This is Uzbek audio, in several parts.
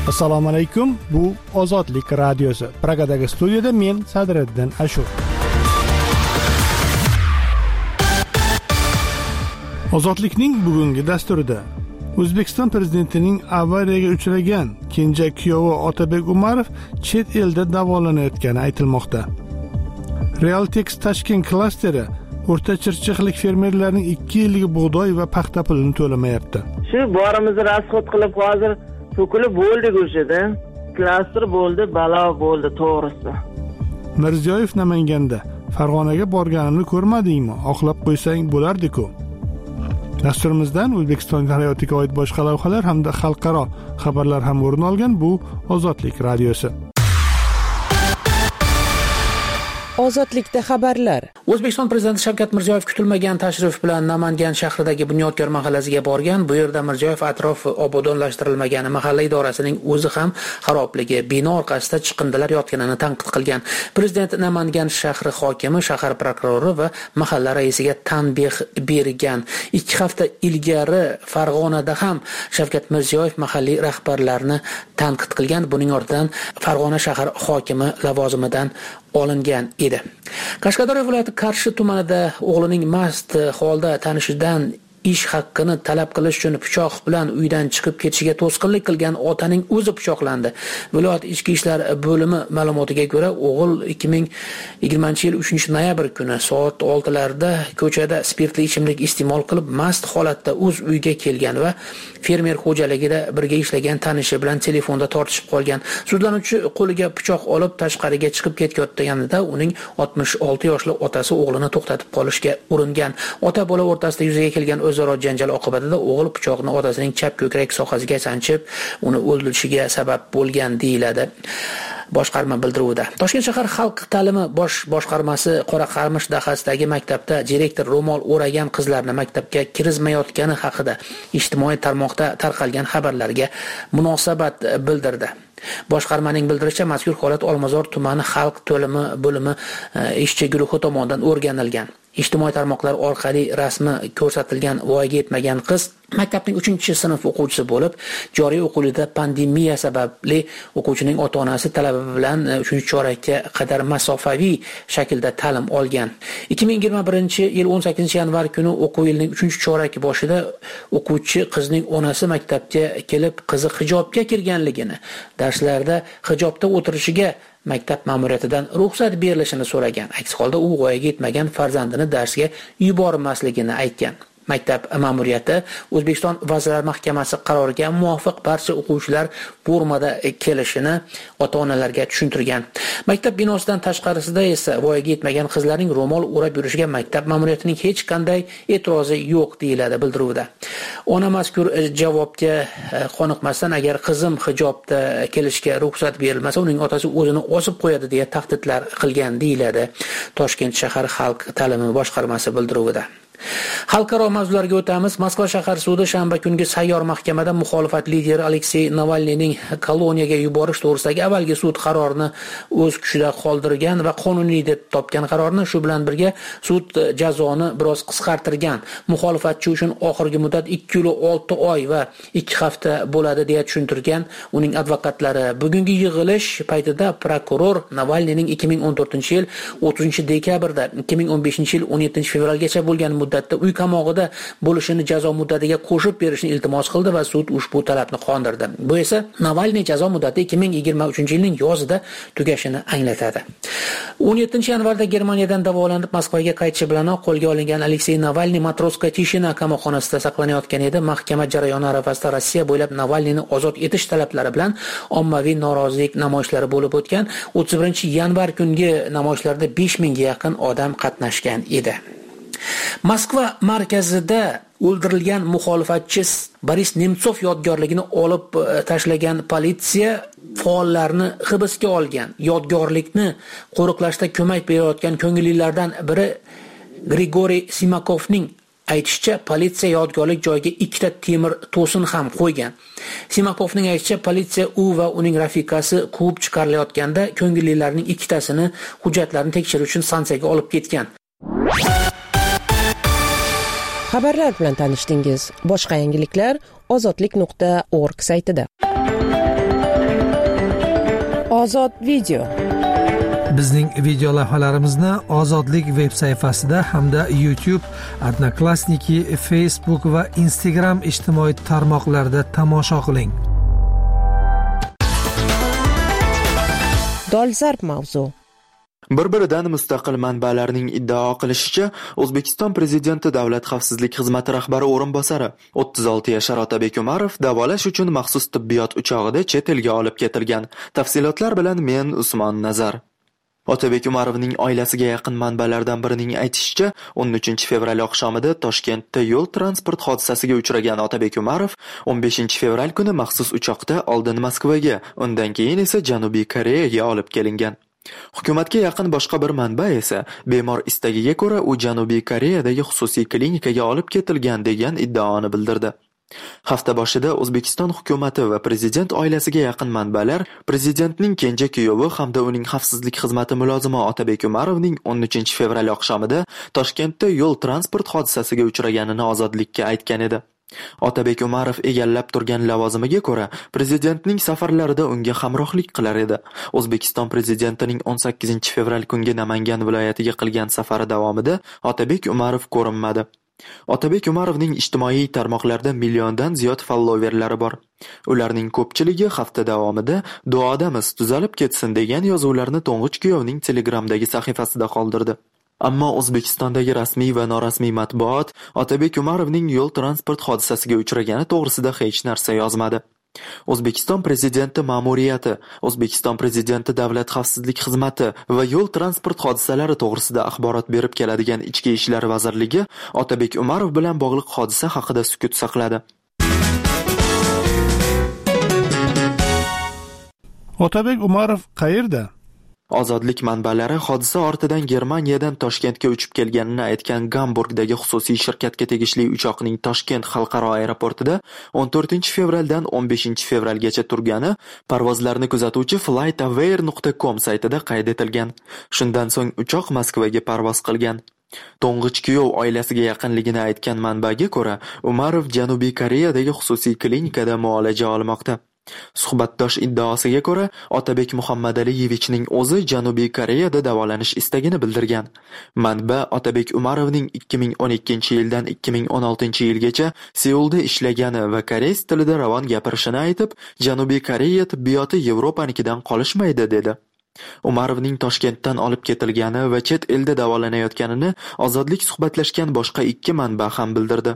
Assalomu alaykum. Bu Ozodlik radiosi. Pragadagi studiyada men Sadriddin Ashur. Ozodlikning bugungi dasturida O'zbekiston prezidentining avariyaga uchragan kenja kuyovi Otabek Umarov chet elda davolanayotgani aytilmoqda. Realtex Tashkent klasteri O'rta Chirchiqlik fermerlarning 2 yillik bug'doy va paxta pulini to'lamayapti. Shu borimizni rasxod qilib hozir to'kilib bo'ldik o'shada. Klaster bo'ldi, balo bo'ldi to'g'risi. Mirziyoyev Namanganda Farg'onaga borganimni ko'rmadingmi? Oqlab qo'ysang bo'lardi-ku. Dasturimizdan O'zbekiston hayotiga oid boshqa lavhalar hamda xalqaro xabarlar ham o'rin olgan. Bu Ozodlik radiosi. Ozodlikda xabarlar. O'zbekiston prezidenti Shavkat Mirziyoyev kutilmagan tashrif bilan Namangan shahridagi Bunyodkor mahallasiga borgan. Bu yerda Mirziyoyev atrofi obodonlashtirilmagani, mahalla idorasining o'zi ham xarobligi, bino orqasida chiqindilar yotganini tanqid qilgan. Prezident Namangan shahri hokimi, shahar prokurori va mahalla raisiga tanbeh bergan. 2 hafta ilgari Farg'onada ham Shavkat Mirziyoyev mahalliy rahbarlarni tanqid qilgan. Buning ortidan Farg'ona shahar hokimi lavozimidan olingan edi. Qashqadaryo viloyati Qarshi tumanida o'g'lining mast holda tanishidan ish haqqini talab qilish uchun pichoq bilan uydan chiqib ketishiga to'sqinlik qilgan otaning o'zi pichoqlandi. Viloyat ichki ishlar bo'limi ma'lumotiga ko'ra, o'g'il 2020-yil 3-noyabr kuni soat 6larda ko'chada spirtli ichimlik iste'mol qilib mast holatda o'z uyiga kelgan va fermer xo'jaligida birga ishlagan tanishi bilan telefonda tortishib qolgan. Sudlanuvchi qo'liga pichoq olib tashqariga chiqib ketayotganida uning 66 yoshli otasi o'g'lini to'xtatib qolishga uringan. Ota bola o'rtasida yuzaga kelgan o'zaro janjal oqibatida o'g'il pichoqni otasining chap ko'krak sohasiga sanchib, uni o'ldirishiga sabab bo'lgan deyiladi boshqarma bildiruvida. Toshkent shahar xalq ta'limi boshqarmasi Qoraqarmish dahasidagi maktabda direktor ro'mol o'ragan qizlarni maktabga kirizmayotgani haqida ijtimoiy tarmoqda tarqalgan xabarlarga munosabat bildirdi. Boshqarmaning bildirishicha, mazkur holat Olmazor tumani xalq ta'limi bo'limi ishchi guruhi tomonidan o'rganilgan. Ijtimoiy tarmoqlar orqali rasmi ko'rsatilgan voyaga yetmagan qiz maktabning 3-sinf o'quvchisi bo'lib, joriy o'quv yilida pandemiya sababli o'quvchining ota-onasi talabi bilan 3-chorakka qadar masofaviy shaklda ta'lim olgan. 2021-yil 18-yanvar kuni o'quv yilining 3-chorak boshida o'quvchi qizning onasi maktabga kelib, qizi hijobga kirganligini, darslarda hijobda o'tirishiga maktab ma'muriyatidan ruxsat berilishini so'ragan. Aks holda u voyaga yetmagan farzandini darsga yubormasligini aytgan. Maktab ma'muriyati O'zbekiston Vazirlar Mahkamasi qaroriga muvofiq barcha o'quvchilar formada kelishini ota-onalarga tushuntirgan. Maktab binosidan tashqarisida esa voyaga yetmagan qizlarning ro'mol o'rab yurishiga maktab ma'muriyatining hech qanday e'tirozi yo'q deyiladi bildiruvda. Ona mazkur javobga qoniqmasdan, agar qizim hijobda kelishga ruxsat berilmasa, uning otasi o'zini osib qo'yadi deya tahdidlar qilgan deyiladi Toshkent shahar xalq ta'limi boshqarmasi bildiruvida. Xalqaro mavzularga o'tamiz. Moskva shahar sudi shanba kungi sayyor mahkamada muxolifat lideri Aleksey Navalniyning koloniyaga yuborish to'g'risidagi avvalgi sud qarorini o'z kuchida qoldirgan va qonuniy deb topgan qarorni, shu bilan birga sud jazoni biroz qisqartirgan. Muxolifatchi uchun oxirgi muddat 2 yil 6 oy va 2 hafta bo'ladi deya tushuntirgan uning advokatlari. Bugungi yig'ilish paytida prokuror Navalniyning 2014-yil 30-dekabrda 2015-yil 17-fevralgacha bo'lgan muddatda uy qamog'ida bo'lishini jazo muddatiga qo'shib berishni iltimos qildi va sud ushbu talabni qondirdi. Bu esa Navalniy jazo muddati 2023-yilning yozida tugashini anglatadi. 17-yanvarda Germaniyadan davolanib Moskvaga qaytishi bilanoq qo'lga olingan Aleksey Navalniy Matroska Tishina qamoqxonasida saqlanayotgan edi. Mahkama jarayoni arafasida Rossiya bo'ylab Navalniyni ozod etish talablari bilan ommaviy norozilik namoyishlari bo'lib o'tgan. 31-yanvar kungi namoyishlarda 5000 ga yaqin odam qatnashgan edi. Moskva markazida o'ldirilgan muxolifatchi Boris Nemtsov yodgorligini olib tashlagan politsiya faollarni hibsga olgan. Yodgorlikni qo'riqlashda ko'mak berayotgan ko'ngillilardan biri Grigoriy Simakovning aytishicha, politsiya yodgorlik joyiga 2 ta temir to'sin ham qo'ygan. Simakovning aytishicha, politsiya u va uning rafiqasi quvib chiqarilayotganda ko'ngillilarning 2 tasini hujjatlarini tekshirish uchun stansiyaga olib ketgan. Xabarlar bilan tanishdingiz. Boshqa yangiliklar ozodlik.org saytida. Ozod video. Bizning video lavhalarimizni Ozodlik veb sayfasida hamda YouTube, Odnoklassniki, Facebook va Instagram ijtimoiy tarmoqlarida tomosha qiling. Dolzarb mavzu. Bir-biridan mustaqil manbalarning iddao qilishicha, O'zbekiston Prezidenti Davlat xavfsizlik xizmati rahbari o'rinbosari 36 yashar Otabek Umarov davolash uchun maxsus tibbiyot uchog'ida chet elga olib ketilgan. Tafsilotlar bilan men Usmon Nazar. Otabek Umarovning oilasiga yaqin manbalardan birining aytishicha, 13 fevral oqshomida Toshkentda yo'l transport hodisasiga uchragan Otabek Umarov 15 fevral kuni maxsus uchoqda oldin Moskvaga, undan keyin esa Janubiy Koreyaga olib kelingan. Hukumatga yaqin boshqa bir manba esa bemor istagiga ko'ra u Janubiy Koreyadagi xususiy klinikaga olib ketilgan degan iddaoni bildirdi. Hafta boshida O'zbekiston hukumati va prezident oilasiga yaqin manbalar prezidentning kenja kuyovi hamda uning xavfsizlik xizmati mulozimi Otabek Umarovning 13 fevral oqshomida Toshkentda yo'l transport hodisasiga uchraganini Ozodlikka aytgan edi. Otabek Umarov egallab turgan lavozimiga ko'ra prezidentning safarlarida unga hamrohlik qilar edi. O'zbekiston prezidentining 18 fevral kungi Namangan viloyatiga qilgan safari davomida Otabek Umarov ko'rinmadi. Otabek Umarovning ijtimoiy tarmoqlarda milliondan ziyod followerlari bor. Ularning ko'pchiligi hafta davomida duodamiz tuzalib ketsin degan yozuvlarni to'ng'ich kuyovning Telegramdagi sahifasida qoldirdi. Ammo O'zbekistondagi rasmiy va norasmiy matbuot Otabek Umarovning yo'l transport hodisasiga uchragani to'g'risida hech narsa yozmadi. O'zbekiston prezidenti ma'muriyati, O'zbekiston prezidenti davlat xavfsizlik xizmati va yo'l transport hodisalari to'g'risida axborot berib keladigan Ichki ishlar vazirligi Otabek Umarov bilan bog'liq hodisa haqida sukut saqladi. Otabek Umarov qayerda? Ozodlik manbalari hodisa ortidan Germaniyadan Toshkentga uchib kelganini aytgan Gamburgdagi xususiy shirkatga tegishli uchoqning Toshkent xalqaro aeroportida 14 fevraldan 15 fevralgacha turgani parvozlarni kuzatuvchi flightaware.com saytida qayd etilgan. Shundan so'ng uchoq Moskvaga parvoz qilgan. To'ng'ich kuyov oilasiga yaqinligini aytgan manbaga ko'ra, Umarov Janubiy Koreyadagi xususiy klinikada muolaja olmoqda. Suhbatdosh iddaosiga ko'ra, Otabek Muhammadaaliyevichning o'zi Janubiy Koreyada davolanish istagini bildirgan. Manba Otabek Umarovning 2012-yildan 2016-yilgacha Seulda ishlagani va koreys tilida ravon gapirishini aytib, Janubiy Koreya tibbiyoti Yevropanikidan qolishmaydi dedi. Umarovning Toshkentdan olib ketilgani va chet elda davolanayotganini Ozodlik suhbatlashgan boshqa 2 manba ham bildirdi.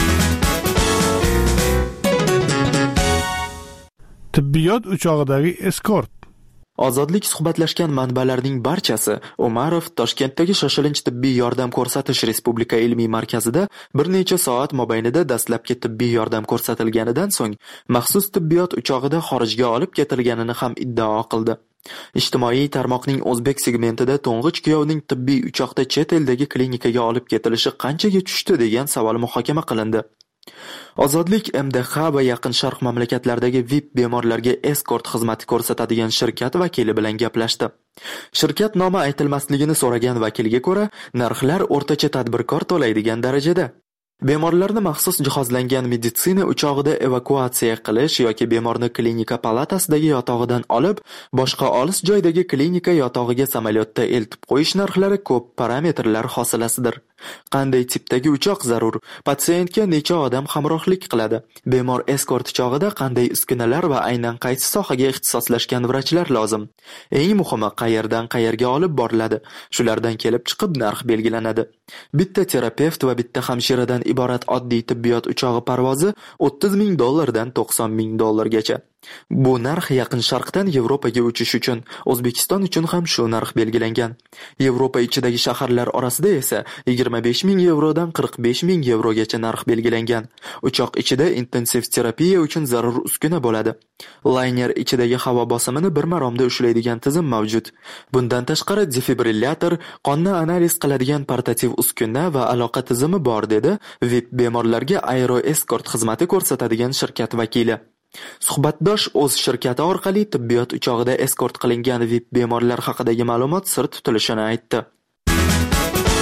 Tibbiyot uchog'idagi eskort. Ozodlik suhbatlashgan manbalarning barchasi Umarov Toshkentdagi shoshilinch tibbiy yordam ko'rsatish Respublika ilmiy markazida bir necha soat mobaynida dastlabki tibbiy yordam ko'rsatilganidan so'ng maxsus tibbiyot uchog'ida xorijga olib ketilganini ham iddao qildi. Ijtimoiy tarmoqning o'zbek segmentida to'ng'ich kuyovning tibbiy uchoqda chet eldagi klinikaga olib ketilishi qanchaga tushdi degan savol muhokama qilindi. Ozodlik MDH va yaqin sharq mamlakatlaridagi VIP bemorlarga eskort xizmati ko'rsatadigan shirkat vakili bilan gaplashdi. Shirkat nomi aytilmasligini so'ragan vakilga ko'ra, narxlar o'rtacha tadbirkor to'laydigan darajada. Bemorlarni maxsus jihozlangan meditsina uchog'ida evakuatsiya qilish yoki bemorni klinika palatasidagi yotog'idan olib, boshqa olis joydagi klinika yotog'iga samolyotda eltib qo'yish narxlari ko'p parametrlar hosilasidir. Qanday tipdagi uchoq zarur? Patsientga necha odam hamrohlik qiladi? Bemor eskort chog'ida qanday uskunalar va aynan qaysi sohaga ixtisoslashgan vrachlar lozim? Eng muhimi, qayerdan qayerga olib boriladi? Shulardan kelib chiqib narx belgilanadi. Bitta terapevt va bitta hamshiradan iborat oddiy tibbiyot uchog'i parvozi $30,000 dan $90,000gacha. Bu narx yaqin sharqdan Yevropaga uchish uchun, O'zbekiston uchun ham shu narx belgilangan. Yevropa ichidagi shaharlar orasida esa €25,000 dan €45,000gacha narx belgilangan. Uchoq ichida intensiv terapiya uchun zarur uskuna bo'ladi. Layner ichidagi havo bosimini bir maromda ushlaydigan tizim mavjud. Bundan tashqari defibrillator, qonni analiz qiladigan portativ uskuna va aloqa tizimi bor dedi VIP bemorlarga Aero Escort xizmati ko'rsatadigan shirkat vakili. Suhbatdosh o'z shirkati orqali tibbiyot uchog'ida eskort qilingan VIP bemorlar haqidagi ma'lumot sir tutilishini aytdi.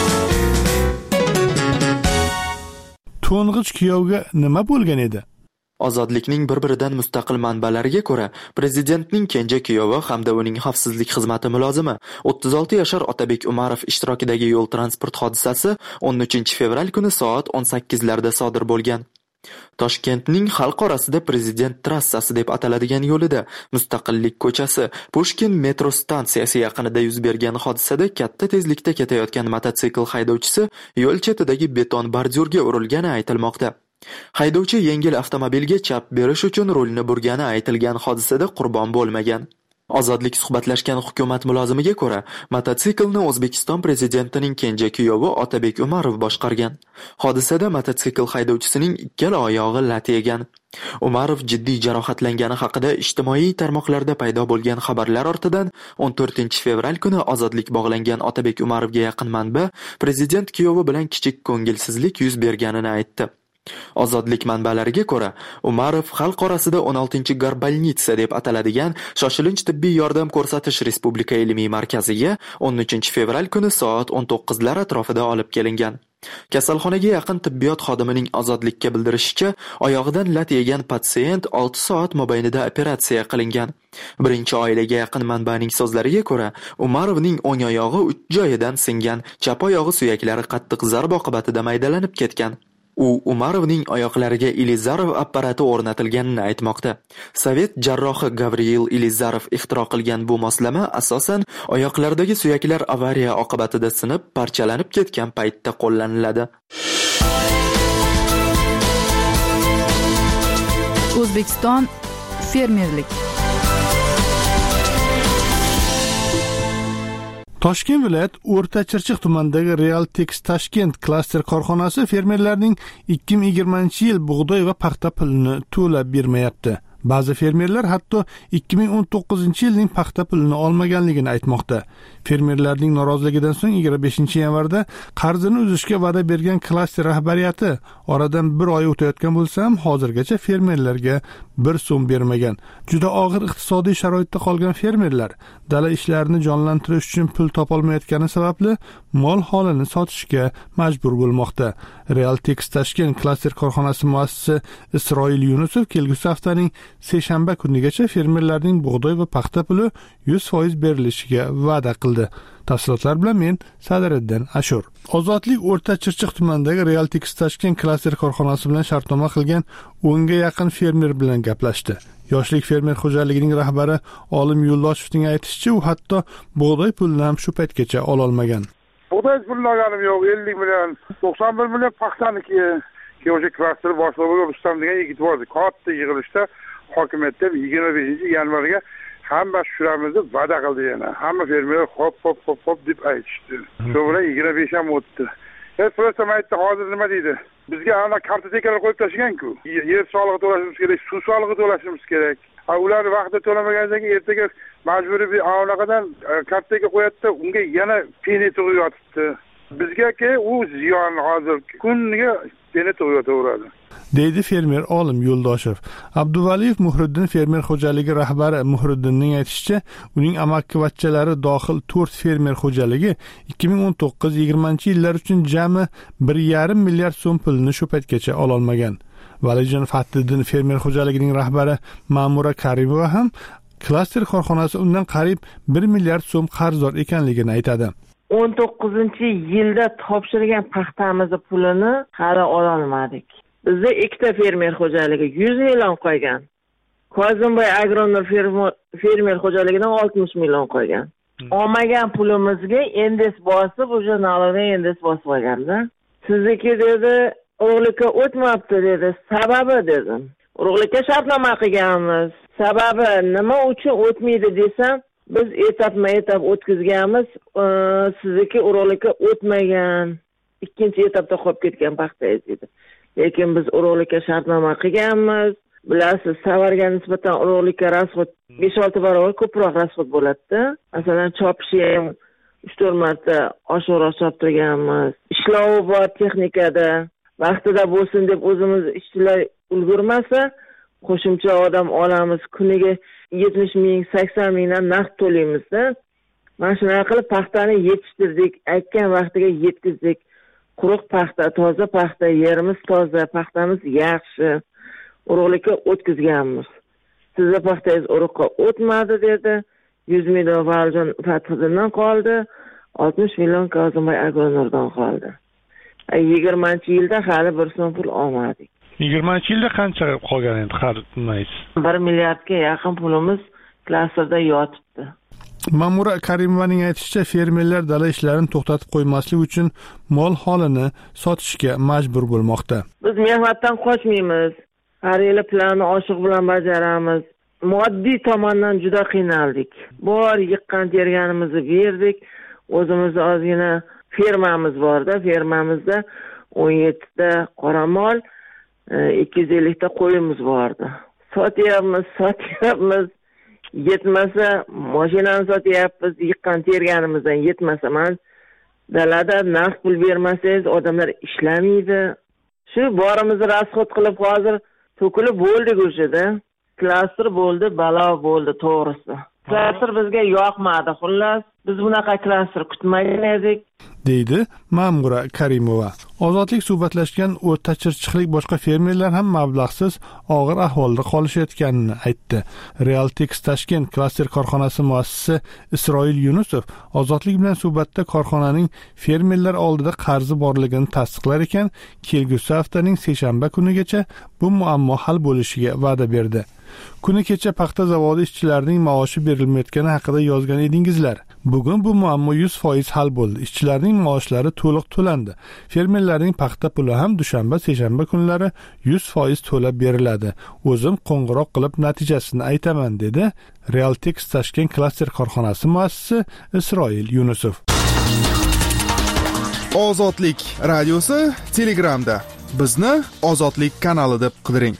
To'ng'ich kuyovga nima bo'lgan edi? Ozodlikning bir-biridan mustaqil manbalariga ko'ra, prezidentning kenja kuyovi hamda uning xavfsizlik xizmati mulozimi 36 yashar Otabek Umarov ishtirokidagi yo'l transport hodisasi 13 fevral kuni soat 18 larda sodir bo'lgan. Toshkentning xalq orasida Prezident trassasi deb ataladigan yo'lida Mustaqillik ko'chasi, Pushkin metro stansiyasi yaqinida yuz bergan hodisada katta tezlikda ketayotgan mototsikl haydovchisi yo'l chetidagi beton bordyurga urilgani aytilmoqda. Haydovchi yengil avtomobilga chap berish uchun rulni burgani aytilgan hodisada qurbon bo'lmagan. Ozodlik suhbatlashgan hukumat mulozimiga ko'ra, mototsiklni O'zbekiston prezidentining kenja kuyovi Otabek Umarov boshqargan. Hodisada mototsikl haydovchisining ikkala oyog'i lat yegan. Umarov jiddiy jarohatlangani haqida ijtimoiy tarmoqlarda paydo bo'lgan xabarlar ortidan 14 fevral kuni ozodlik bog'langan Otabek Umarovga yaqin manba prezident kuyovi bilan kichik ko'ngilsizlik yuz berganini aytdi. Ozodlik manbalariga ko'ra, Umarov xalq orasida 16-garbolnitsa deb ataladigan shoshilinch tibbiy yordam ko'rsatish respublika ilmiy markaziga 13 fevral kuni soat 19 lar atrofida olib kelingan. Kasalxonaga yaqin tibbiyot xodimining ozodlikka bildirishicha, oyog'idan lat yegan patsient 6 soat mobaynida operatsiya qilingan. Birinchi oilaga yaqin manbaning so'zlariga ko'ra, Umarovning o'ng oyog'i uch joyidan singan, chap oyog'i suyaklari qattiq zarba oqibatida maydalanib ketgan. U Umarovning oyoqlariga Ilizarov apparati o'rnatilganini aytmoqda. Sovet jarrohi Gavril Ilizarov ixtiro qilgan bu moslama asosan oyoqlardagi suyaklar avariya oqibatida sinib, parchalanib ketgan paytda qo'llaniladi. O'zbekiston fermerlik. Toshkent viloyat O'rta Chirchiq tumanidagi Realtex Tashkent klaster korxonasi fermerlarning 2020-yil bug'doy va paxta pulini to'lab bermayapti. Ba'zi fermerlar hatto 2019-yilning paxta pulini olmaganligini aytmoqda. Fermerlarning noroziligidan so'ng 25-yanvarda qarzini uzishga va'da bergan klaster rahbariyati oradan bir oy o'tayotgan bo'lsa ham hozirgacha fermerlarga 1 so'm bermagan. Juda og'ir iqtisodiy sharoitda qolgan fermerlar dala ishlarini jonlantirish uchun pul topolmayotgani sababli mol holini sotishga majbur bo'lmoqda. Realtex Tashkent klaster korxonasi muassisi Isroil Yunusov kelgusi haftaning seshanba kunigacha fermerlarning bug'doy va paxta puli 100% berilishiga va'da qildi. Tafsilotlar bilan men Sadiriddin Ashur. Ozodlik O'rta Chirchiq tumanidagi Realtex Tashkent klaster korxonasi bilan shartnoma qilgan 10 ga yaqin fermer bilan gaplashdi. Yoshlik fermer xo'jaligining rahbari Olim Yo'ldoshevning aytishicha, u hatto bug'doy pulni ham shu paytgacha ola olmagan. Bug'doy pulni olganim yo'q, 50 million, 91 million paxtaniki. Yoshlik klaster boshlig'i Rustam degan yigit bor edi. Katta yig'ilishda hokimiyatda 25-yanvarga hamma tushiramiz deb va'da qildi yana. Hamma fermerlar hop deb aytishdi. Shu bilan 25 ham o'tdi. Rustam aytdi, hozir nima deydi? Bizga ana kartotekalar qo'yib tashlagan-ku. Yer solig'i to'lashimiz kerak, suv solig'i to'lashimiz kerak. Ular vaqtida to'lamagandan keyin ertaga majburiy bir avlaqadan kartoteka qo'yadi, unga yana peni tug'ib yotibdi. Bizga-ki u ziyon hozir kuniga peni tug'ib yotaveradi. deydi fermer Olim Yo'ldoshev. Abduvaliyev Muhriddin fermer xo'jaligi rahbari Muhriddinning aytishicha, uning amakkivachchalari dohil 4 fermer xo'jaligi 2019-20 yillar uchun jami 1,5 milliard so'm pulni shu paytgacha ola olmagan. Valijon Fattiddin fermer xo'jaligining rahbari Ma'mura Karimova ham klaster korxonasi undan qariyb 1 milliard so'm qarzdor ekanligini aytadi. 19-yilda topshirgan paxtamizning pulini hali ola olmadik. Bizda ikkita fermer xo'jaligi 100 million qo'ygan. Kozimboy Agronor fermer xo'jaligidan 60 million qo'ygan. Olmagan pulimizga endes bosib, o'sha налогdan endes bosib qo'yganda, sizniki dedi, urug'likka o'tmabdi dedi. Sababi dedim. Urug'likka shartnoma qilganmiz. Sababi nima uchun o'tmaydi desam, biz etap o'tkazganmiz, sizniki urug'likka o'tmagan. Ikkinchi etapda qolib ketgan paxta edi. Lekin biz urug'likka shartnoma qilganmiz. Bilasiz, savarga nisbatan urug'likka rasxod 5-6 barobar ko'proq rasxod bo'ladi. Masalan, chopishi ham 3-4 marta oshiqroq choptirganmiz. Ishlovi bor texnikada. Vaqtida bo'lsin deb o'zimiz ishchilar ulgurmasa, qo'shimcha odam olamiz. Kuniga 70 ming, 80 mingdan naqd to'laymiz-da. Mana shunday qilib paxtani yetishtirdik, aytgan vaqtiga yetkazdik. Quruq paxta, toza paxta, yerimiz toza, paxtamiz yaxshi. urug'likka o'tkazganmiz. Sizni paxtangiz urug'ga o'tmadi dedi. 100 million Valijon Fathidindan qoldi, 60 million Kozimboy Agronurdan qoldi. 20-yilda hali bir so'm pul olmadik. 20-yilda qancha qolgan endi xaridmaysiz? 1 milliardga yaqin pulimiz klasterda yotibdi. Ma'mura Karimovaning aytishicha, fermerlar dala ishlarini to'xtatib qo'ymaslik uchun mol holini sotishga majbur bo'lmoqda. Biz mehnatdan qochmaymiz. Har yili planni oshiq bilan bajaramiz. Moddiy tomondan juda qiynaldik. Bor yiqqan terganimizni berdik. O'zimizda ozgina fermamiz borda, fermamizda 17 ta qoramol, 250 ta qo'yimiz bordi. Sotyapmiz. Yetmasa mashinani sotyapmiz, yiqqan terganimizdan yetmasa, men dalada naqd pul bermasangiz odamlar ishlamaydi. Shu borimizni rasxod qilib hozir to'kilib bo'ldik o'shada. Klaster bo'ldi, balo bo'ldi to'g'risi. Klaster bizga yoqmadi. Xullas, biz bunaqa klaster kutmagan edik, deydi Ma'mura Karimova. Ozodlik suhbatlashgan o'rta chirchiqlik boshqa fermerlar ham mablag'siz og'ir ahvolda qolishayotganini aytdi. Realtex Tashkent klaster korxonasi muassisi Isroil Yunusov Ozodlik bilan suhbatda korxonaning fermerlar oldida qarzi borligini tasdiqlar ekan, kelgusi haftaning seshanba kunigacha bu muammo hal bo'lishiga va'da berdi. Kuni kecha paxta zavodi ishchilarining maoshi berilmayotgani haqida yozgan edingizlar. Bugun bu muammo 100% hal bo'ldi. Ishchilarning maoshlari to'liq to'landi. Fermerlarning paxta puli ham dushanba, seshanba kunlari 100% to'lab beriladi. O'zim qo'ng'iroq qilib natijasini aytaman, dedi Realtex Tashkent klaster korxonasi muassisi Isroil Yunusov. Ozodlik radiosi Telegramda. Bizni Ozodlik kanali deb qidiring.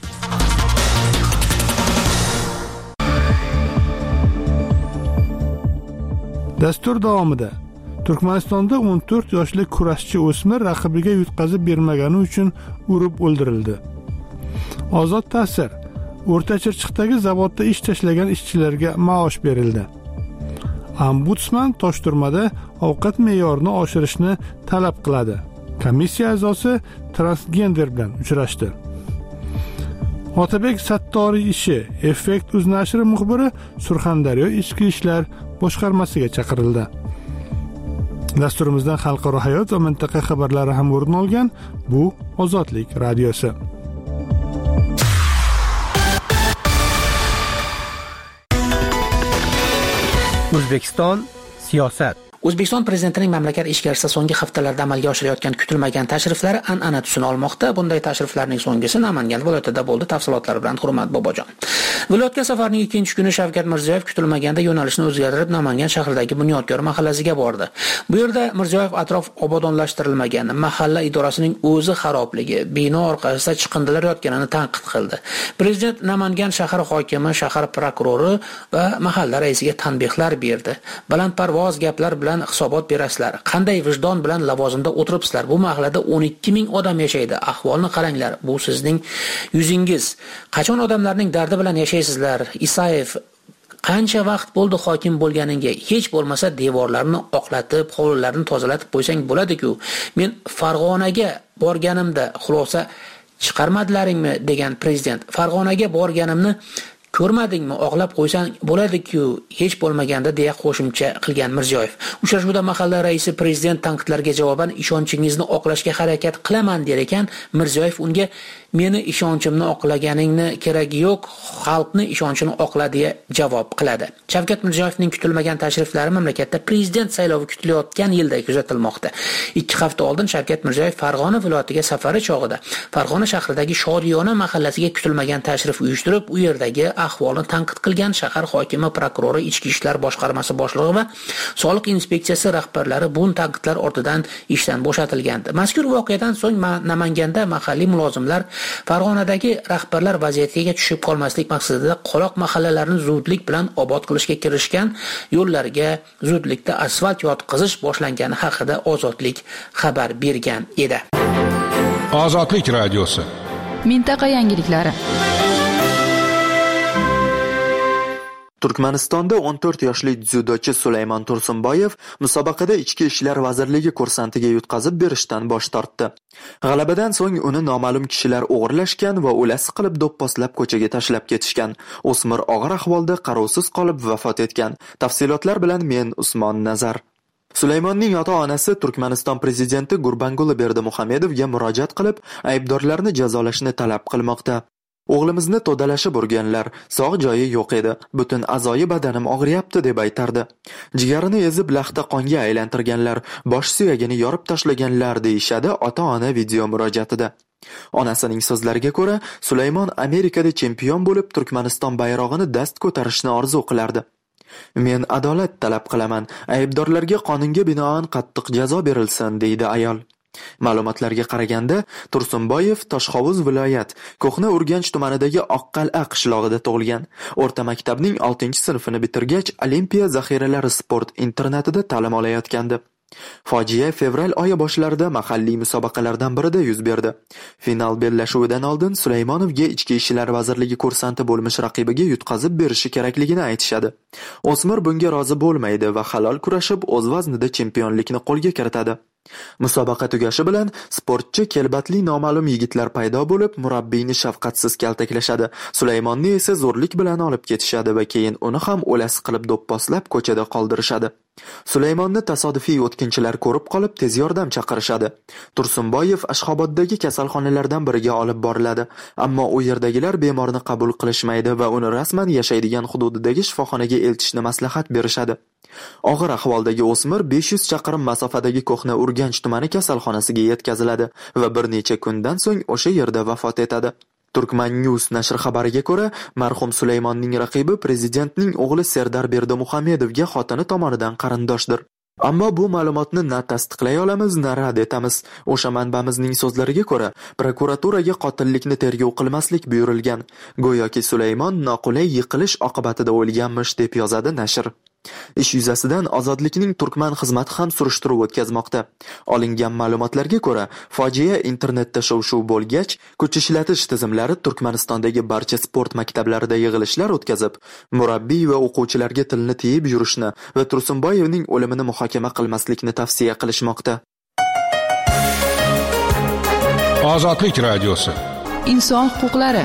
Dastur davomida Turkmanistonda 14 yoshli kurashchi o'smir raqibiga yutqazib bermagani uchun urib o'ldirildi. Ozod ta'sir. O'rta Chirchiqdagi zavodda ish tashlagan ishchilarga maosh berildi. Ombudsman Toshturmada ovqat me'yorini oshirishni talab qiladi. Komissiya a'zosi transgender bilan uchrashdi. Otabek Sattoriy ishi Effekt uz nashri muxbiri Surxondaryo ichki ishlar boshqarmasiga chaqirildi. Dasturimizdan xalqaro hayot va mintaqa xabarlari ham o'rin olgan. Bu Ozodlik radiosi. O'zbekiston siyosat. O'zbekiston prezidentining mamlakat ichkarisida so'nggi haftalarda amalga oshirayotgan kutilmagan tashriflari an'ana tusini olmoqda. Bunday tashriflarning so'nggisi Namangan viloyatida bo'ldi. Tafsilotlar bilan Hurmat Bobojon. Viloyatga safarning ikkinchi kuni Shavkat Mirziyoyev kutilmaganda yo'nalishni o'zgartirib Namangan shahridagi Bunyodkor mahallasiga bordi. Bu yerda Mirziyoyev atrof obodonlashtirilmagan, mahalla idorasining o'zi xarobligi, bino orqasida chiqindilar yotganini tanqid qildi. Prezident Namangan shahar hokimi, shahar prokurori va mahalla raisiga tanbehlar berdi. Balandparvoz gaplar bilan hisobot berasizlar. Qanday vijdon bilan lavozimda o'tiribsizlar? Bu mahallada 12 ming odam yashaydi. Ahvolni qaranglar. Bu sizning yuzingiz. Qachon odamlarning dardi bilan yashaysizlar? Isayev qancha vaqt bo'ldi hokim bo'lganingga? Hech bo'lmasa devorlarni oqlatib, hovlilarni tozalatib qo'ysang bo'ladi-ku. Men Farg'onaga borganimda xulosa chiqarmadilaringmi degan prezident. Farg'onaga borganimni ko'rmadingmi? Oqlab qo'ysang bo'ladi-ku, hech bo'lmaganda deya qo'shimcha qilgan Mirziyoyev. Uchrashuvda mahalla raisi prezident tanqidlarga javoban ishonchingizni oqlashga harakat qilaman der ekan. Mirziyoyev unga meni ishonchimni oqlaganingni keragi yo'q, xalqni ishonchini oqla deya javob qiladi. Shavkat Mirziyoyevning kutilmagan tashriflari mamlakatda prezident saylovi kutilayotgan yilda kuzatilmoqda. 2 hafta oldin Shavkat Mirziyoyev Farg'ona viloyatiga safari chog'ida Farg'ona shahridagi Shodiyona mahallasiga kutilmagan tashrif uyushtirib, u yerdagi ahvolni tanqid qilgan shahar hokimi, prokurori, ichki ishlar boshqarmasi boshlig'i va soliq inspeksiyasi rahbarlari bu tanqidlar ortidan ishdan bo'shatilgandi. Mazkur voqeadan so'ng Namanganda mahalliy mulozimlar Farg'onadagi rahbarlar vaziyatiga tushib qolmaslik maqsadida qoloq mahallalarni zudlik bilan obod qilishga kirishgan, yo'llarga zudlikda asfalt yotqizish boshlangani haqida Ozodlik xabar bergan edi. Ozodlik radiosi. Mintaqa yangiliklari. Turkmanistonda 14 yoshli dzyudochi Sulaymon Tursunboyev musobaqada Ichki ishlar vazirligi kursantiga yutqazib berishdan bosh tortdi. G'alabadan so'ng uni noma'lum kishilar o'g'irlashgan va o'lasi qilib do'pposlab ko'chaga tashlab ketishgan. O'smir og'ir ahvolda qarovsiz qolib vafot etgan. Tafsilotlar bilan men Usmon Nazar. Sulaymonning ota-onasi Turkmaniston prezidenti Gurbanguli Berdimuhamedovga murojaat qilib, aybdorlarni jazolashni talab qilmoqda. O'g'limizni to'dalashib urganlar, sog' joyi yo'q edi. Butun a'zoyi badanim og'riyapti deb aytardi. Jigarini ezib laxta qonga aylantirganlar, bosh suyagini yorib tashlaganlar deyishadi ota-ona video murojaatida. Onasining so'zlariga ko'ra, Sulaymon Amerikada chempion bo'lib Turkmaniston bayrog'ini dast ko'tarishni orzu qilardi. Men adolat talab qilaman. Aybdorlarga qonunga binoan qattiq jazo berilsin, deydi ayol. Ma'lumotlarga qaraganda, Tursunboyev Toshhovuz viloyat Ko'hna Urganch tumanidagi Oqqal'a qishlog'ida tug'ilgan. O'rta maktabning 6-sinfini bitirgach, Olimpiya zaxiralari sport internatida ta'lim olayotgandi. Fojia fevral oyi boshlarida mahalliy musobaqalardan birida yuz berdi. Final bellashuvidan oldin Sulaymonovga Ichki ishlar vazirligi kursanti bo'lmish raqibiga yutqazib berishi kerakligini aytishadi. O'smir bunga rozi bo'lmaydi va halol kurashib o'z vaznida chempionlikni qo'lga kiritadi. Musobaqa tugashi bilan sportchi kelbatli noma'lum yigitlar paydo bo'lib, murabbiyni shafqatsiz kaltaklashadi. Sulaymonni esa zo'rlik bilan olib ketishadi va keyin uni ham o'lasi qilib do'pposlab ko'chada qoldirishadi. Sulaymonni tasodifiy o'tkinchilar ko'rib qolib tez yordam chaqirishadi. Tursunboyev Ashxoboddagi kasalxonalardan biriga olib boriladi, ammo u yerdagilar bemorni qabul qilishmaydi va uni rasman yashaydigan hududidagi shifoxonaga eltishni maslahat berishadi. Og'ir ahvoldagi o'smir 500 chaqirim masofadagi Ko'hna Urganch tumani kasalxonasiga yetkaziladi va bir necha kundan so'ng o'sha yerda vafot etadi. Turkman News nashri xabariga ko'ra, marhum Sulaymonning raqibi prezidentning o'g'li Serdar Berdimuhamedovga xotini tomonidan qarindoshdir. Ammo bu ma'lumotni na tasdiqlay olamiz, na rad etamiz. O'sha manbamizning so'zlariga ko'ra, prokuraturaga qotillikni tergov qilmaslik buyurilgan. Go'yoki Sulaymon noqulay yiqilish oqibatida o'lganmish deb yozadi nashr. Ish yuzasidan Ozodlikning Turkman xizmati ham surishtiruv o'tkazmoqda. Olingan ma'lumotlarga ko'ra, fojia internetda shov-shuv bo'lgach, kuch ishlatish tizimlari Turkmanistondagi barcha sport maktablarida yig'ilishlar o'tkazib, murabbiy va o'quvchilarga tilni tiyib yurishni va Tursunboyevning o'limini muhokama qilmaslikni tavsiya qilishmoqda. Ozodlik radiosi. Inson huquqlari.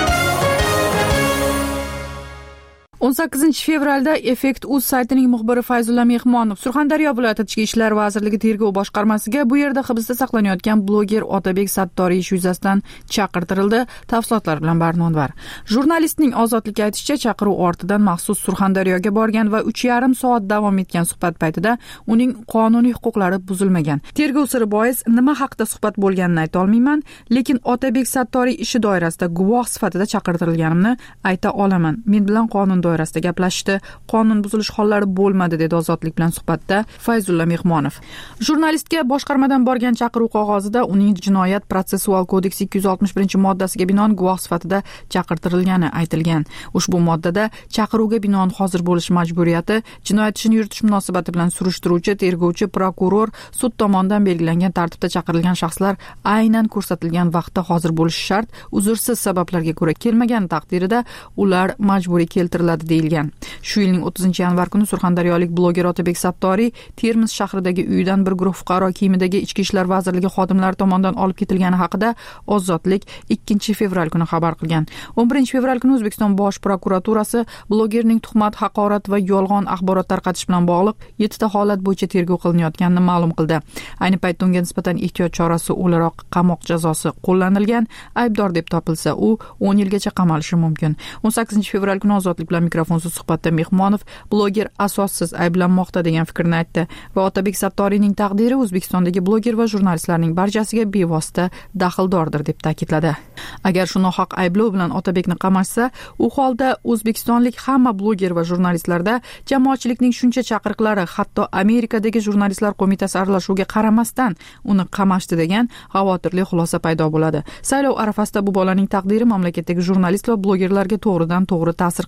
18 fevralda Effekt.uz saytining muxbiri Fayzulla Mehmonov Surxondaryo viloyati Ichki ishlar vazirligi tergov boshqarmasiga bu yerda hibsda saqlanayotgan bloger Otabek Sattoriy ish yuzasidan chaqirtirildi. Tafsilotlar bilan Barnonvar. Jurnalistning ozodlikka aytishicha, chaqiruv ortidan maxsus Surxondaryoga borgan va 3,5 soat davom etgan suhbat paytida uning qonuniy huquqlari buzilmagan. Tergov siri bois nima haqida suhbat bo'lganini ayta olmayman, lekin Otabek Sattoriy ishi doirasida guvoh sifatida chaqirtirilganimni ayta olaman. Men bilan qonun doirasida gaplashishdi, qonun buzilish hollari bo'lmadi, dedi Ozodlik bilan suhbatda Fayzulla Mehmonov. Jurnalistga boshqarmadan borgan chaqiruv qog'ozida uning Jinoyat protsessual kodeksi 261-moddasiga binoan guvoh sifatida chaqirtirilgani aytilgan. Ushbu moddada chaqiruvga binoan hozir bo'lish majburiyati, jinoyat ishini yuritish munosabati bilan surishtiruvchi, tergovchi, prokuror, sud tomonidan belgilangan tartibda chaqirilgan shaxslar aynan ko'rsatilgan vaqtda hozir bo'lishi shart, uzrsiz sabablarga ko'ra kelmagan taqdirida ular majburiy keltiriladi deyilgan. Shu yilning 30-yanvar kuni surxondaryolik bloger Otabek Sattoriy Termiz shahridagi uyidan bir guruh fuqaro kiyimidagi Ichki ishlar vazirligi xodimlari tomonidan olib ketilgani haqida Ozodlik 2-fevral kuni xabar qilgan. 11-fevral kuni O'zbekiston bosh prokuraturasi blogerning tuhmat, haqorat va yolg'on axborot tarqatish bilan bog'liq 7 ta holat bo'yicha tergov qilinayotganini ma'lum qildi. Ayni paytda unga nisbatan ehtiyot chorasi o'laroq qamoq jazosi qo'llanilgan. Aybdor deb topilsa, u 10 yilgacha qamalishi mumkin. 18-fevral kuni Ozodlik bilan mikrofonsiz suhbatda Mehmonov bloger asossiz ayblanmoqda degan fikrni aytdi va Otabek Sattoriyning taqdiri O'zbekistondagi bloger va jurnalistlarning barchasiga bevosita daxldordir deb ta'kidladi. Agar shu nohaq ayblov bilan Otabekni qamashsa, u holda o'zbekistonlik hamma bloger va jurnalistlarda jamoatchilikning shuncha chaqiriqlari, hatto Amerikadagi jurnalistlar qo'mitasi aralashuviga qaramasdan uni qamashdi degan xavotirli xulosa paydo bo'ladi. Saylov arafasida bu bolaning taqdiri mamlakatdagi jurnalist va blogerlarga to'g'ridan to'g'ri ta'sir qiladi deb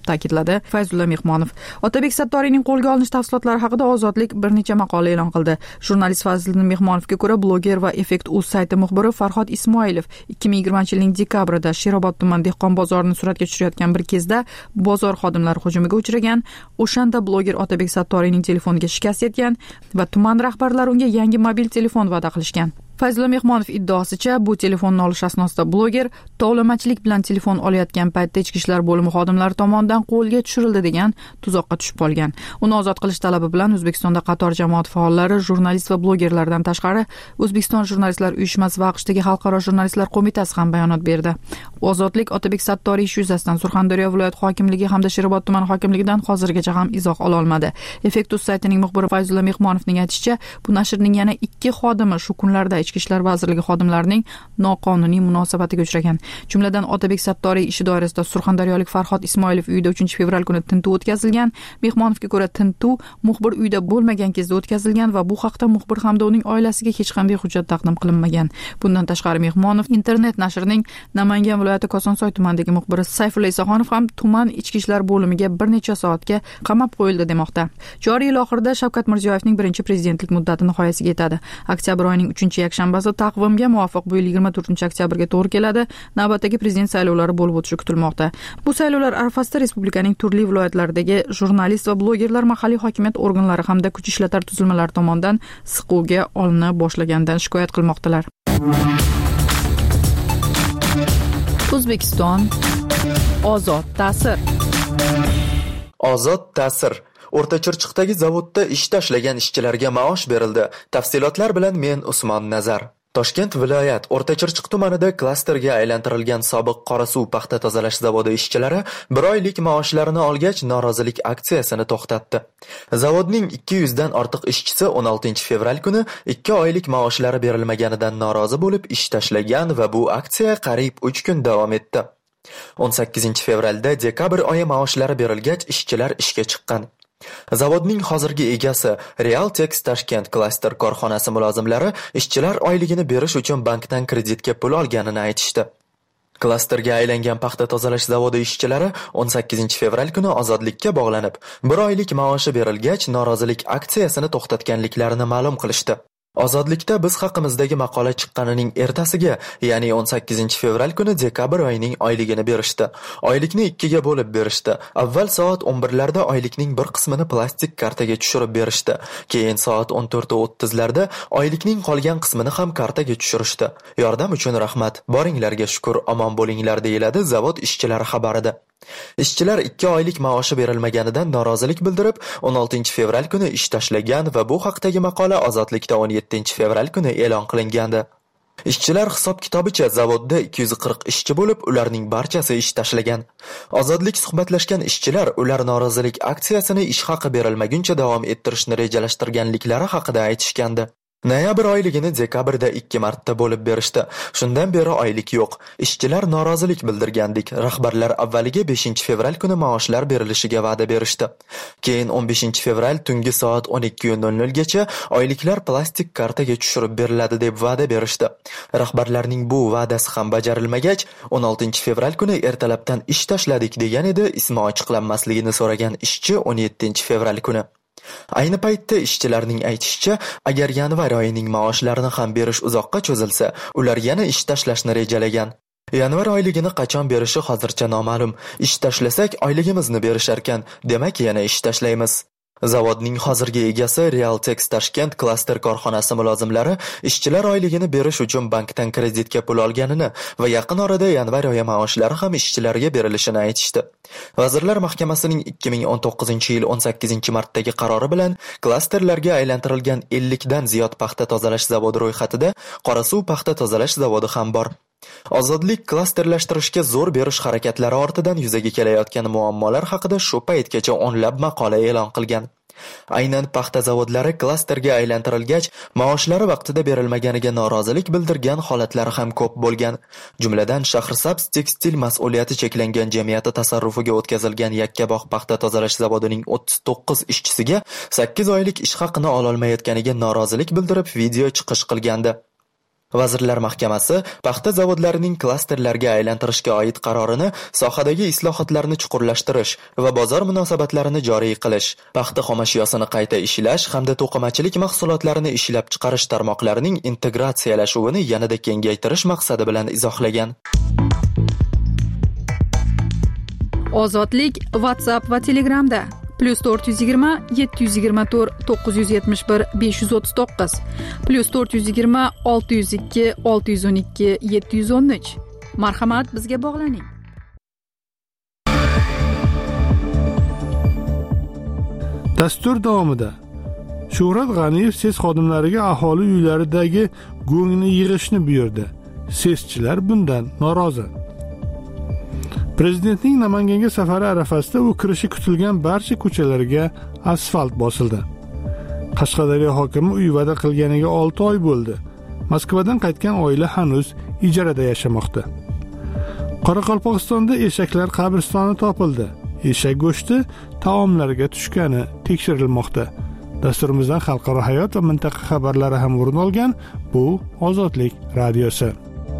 ta'kidladi Fayzulla Mehmonov. Otabek Sattoriyning qo'lga olinish tafsilotlari haqida Ozodlik bir necha maqola e'lon qildi. Jurnalist Fazliddin Mehmonovga ko'ra, bloger va Effekt.uz sayti muxbiri Farhod Ismoilov 2020-yilning dekabrida Sherobod tuman dehqon bozorini suratga tushirayotgan bir kezda bozor xodimlari hujumiga uchragan. O'shanda bloger Otabek Sattoriyning telefoniga shikast yetgan va tuman rahbarlari unga yangi mobil telefon va'da qilishgan. Fayzulla Mehmonov iddaosicha, bu telefonni olish asnosida bloger tovlamachilik bilan telefon olayotgan paytda ichki ishlar bo'limi xodimlari tomonidan qo'lga tushirildi degan tuzoqqa tushib qolgan. Uni ozod qilish talabi bilan O'zbekistonda qator jamoat faollari, jurnalist va blogerlardan tashqari O'zbekiston jurnalistlar uyushmasi va AQShdagi Xalqaro jurnalistlar qo'mitasi ham bayonot berdi. Ozodlik Otabek Sattoriy ishi yuzasidan Surxondaryo viloyat hokimligi hamda Sherobod tuman hokimligidan hozirgacha ham izoh ola olmadi. Effekt.uz saytining muxbiri Fayzulla Mehmonovning aytishicha, bu nashrning yana 2 xodimi shu kunlarda Ichki ishlar vazirligi xodimlarining noqonuniy munosabatiga uchragan. Jumladan Otabek Sattoriy ishi doirasida surxondaryolik Farhod Ismoilov uyida 3-fevral kuni tintuv o'tkazilgan. Mehmonovga ko'ra, tintuv muxbir uyda bo'lmagan kezda o'tkazilgan va bu haqda muxbir hamda uning oilasiga hech qanday hujjat taqdim qilinmagan. Bundan tashqari Mehmonov internet nashrining Namangan viloyati Kosonsoy tumanidagi muxbiri Sayfulla Isaxonov ham tuman ichki ishlar bo'limiga bir necha soatga qamab qo'yildi demoqda. Joriy yil oxirida Shavkat Mirziyoyevning birinchi prezidentlik muddati nihoyasiga yetadi. Oktyabr oyining 3-yakshanbasi taqvimga muvofiq bu yil 24-oktyabrga to'g'ri keladi. Navbatdagi prezident saylovlari bo'lib o'tishi kutilmoqda. Bu saylovlar arafasida respublikaning turli viloyatlaridagi jurnalist va blogerlar mahalliy hokimiyat organlari hamda kuch ishlatar tuzilmalari tomonidan siquvga olina boshlaganidan shikoyat qilmoqdalar. O'zbekiston ozod ta'sir. Ozod ta'sir. O'rta Chirchiqdagi zavodda ish tashlagan ishchilarga maosh berildi. Tafsilotlar bilan men Usmon Nazar. Toshkent viloyat O'rta Chirchiq tumanida klasterga aylantirilgan sobiq Qorasuv paxta tozalash zavodi ishchilari 1 oylik maoshlarini olgach norozilik aksiyasini to'xtatdi. Zavodning 200 dan ortiq ishchisi 16-fevral kuni 2 oylik maoshlari berilmaganidan norozi bo'lib ish tashlagan va bu aksiya qariyb 3 kun davom etdi. 18-fevralda dekabr oyi maoshlari berilgach ishchilar ishga chiqqan. Zavodning hozirgi egasi Realtex Tashkent klaster korxonasi mulozimlari ishchilar oyligini berish uchun bankdan kreditga pul olganini aytishdi. Klasterga aylangan paxta tozalash zavodi ishchilari 18-fevral kuni ozodlikka bog'lanib, 1 oylik maoshi berilgach norozilik aksiyasini to'xtatganliklarini ma'lum qilishdi. Ozodlikda biz haqimizdagi maqola chiqqanining ertasiga, ya'ni 18-fevral kuni dekabr oyining oyligini berishdi. Oylikni 2ga bo'lib berishdi. Avval soat 11larda oylikning bir qismini plastik kartaga tushirib berishdi. Keyin soat 14:30larda oylikning qolgan qismini ham kartaga tushirishdi. Yordam uchun rahmat. Boringlarga shukr, omon bo'linglar deyiladi zavod ishchilari xabarida. Ishchilar 2 oylik maoshi berilmaganidan norozilik bildirib, 16-fevral kuni ish tashlagan va bu haqdagi maqola Ozodlikda 17-fevral kuni e'lon qilingandi. Ishchilar hisob-kitobicha zavodda 240 ishchi bo'lib, ularning barchasi ish tashlagan. Ozodlik suhbatlashgan ishchilar ular norozilik aksiyasini ish haqi berilmaguncha davom ettirishni rejalashtirganliklari haqida aytishgandi. Noyabr oyligini dekabrda 2 marta bo'lib berishdi. Shundan beri oylik yo'q. Ishchilar norozilik bildirgandik. Rahbarlar avvaliga 5-fevral kuni maoshlar berilishiga va'da berishdi. Keyin 15-fevral tungi soat 12:00 gacha oyliklar plastik kartaga tushirib beriladi deb va'da berishdi. Rahbarlarning bu va'dasi ham bajarilmagach, 16-fevral kuni ertalabdan ish tashladik degan edi. Ismi ochiqlanmasligini so'ragan ishchi 17-fevral kuni. Ayni paytda ishchilarning aytishicha, agar yanvar oyining maoshlarini ham berish uzoqqa cho'zilsa, ular yana ish tashlashni rejalagan. Yanvar oyligini qachon berishi hozircha noma'lum. Ish tashlasak oyligimizni berisharkan, demak yana ish tashlaymiz. Zavodning hozirgi egasi Realtex Tashkent klaster korxonasi mulozimlari ishchilar oyligini berish uchun bankdan kreditga pul olganini va yaqin orada yanvar oyi maoshlari ham ishchilarga berilishini aytishdi. Vazirlar Mahkamasining 2019-yil 18-martdagi qarori bilan klasterlarga aylantirilgan 50 dan ziyod paxta tozalash zavodi ro'yxatida Qorasuv paxta tozalash zavodi ham bor. Ozodlik klasterlashtirishga zo'r berish harakatlari ortidan yuzaga kelayotgan muammolar haqida shu paytgacha o'nlab maqola e'lon qilgan. Aynan paxta zavodlari klasterga aylantirilgach, maoshlari vaqtida berilmaganiga norozilik bildirgan holatlari ham ko'p bo'lgan. Jumladan Shahrisabz tekstil mas'uliyati cheklangan jamiyati tasarrufiga o'tkazilgan Yakkabog' paxta tozalash zavodining 39 ishchisiga 8 oylik ish haqini ololmayotganiga norozilik bildirib video chiqish qilgandi. Vazirlar Mahkamasi paxta zavodlarining klasterlarga aylantirishga oid qarorini sohadagi islohotlarni chuqurlashtirish va bozor munosabatlarini joriy qilish, paxta xomashyosini qayta ishlash hamda to'qimachilik mahsulotlarini ishlab chiqarish tarmoqlarining integratsiyalashuvini yanada kengaytirish maqsadi bilan izohlagan. Ozodlik WhatsApp va Telegramda +420 724 971 539 +420 602 612 713. Marhamat, bizga bog'laning. Dastur davomida Shuhrat G'aniyev SES xodimlariga aholi uylaridagi go'ngni yig'ishni buyurdi. SESchilar bundan norozi. Prezidentning Namanganga safari arafasida u kirishi kutilgan barcha ko'chalarga asfalt bosildi. Qashqadaryo hokimi uy va'da qilganiga 6 oy bo'ldi. Moskvadan qaytgan oila hanuz ijarada yashamoqda. Qoraqalpog'istonda eshaklar qabristoni topildi. Eshak go'shti taomlarga tushgani tekshirilmoqda. Dasturimizdan xalqaro hayot va mintaqa xabarlari ham o'rin olgan. Bu Ozodlik radiosi.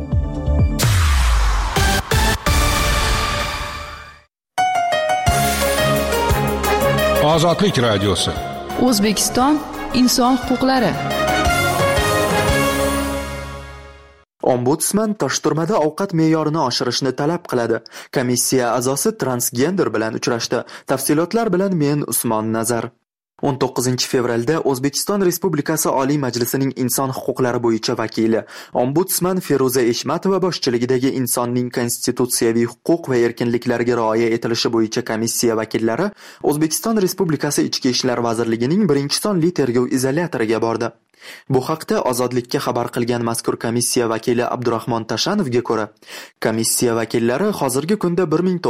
Ozodlik radiosi. O'zbekiston inson huquqlari. Ombudsman Toshturmada ovqat me'yorini oshirishni talab qiladi. Komissiya a'zosi transgender bilan uchrashdi. Tafsilotlar bilan men Usmon Nazar. 19 fevralda O'zbekiston Respublikasi Oliy Majlisining inson huquqlari bo'yicha vakili, Ombudsman Feruza Eshmatova boshchiligidagi insonning konstitutsiyaviy huquq va erkinliklariga rioya etilishi bo'yicha komissiya vakillari O'zbekiston Respublikasi Ichki ishlar vazirligining 1-sonli tergov izolyatoriga bordi. Bu haqda Ozodlikka xabar qilgan mazkur komissiya vakili Abdurahmon Tashanovga ko'ra, komissiya vakillari hozirgi kunda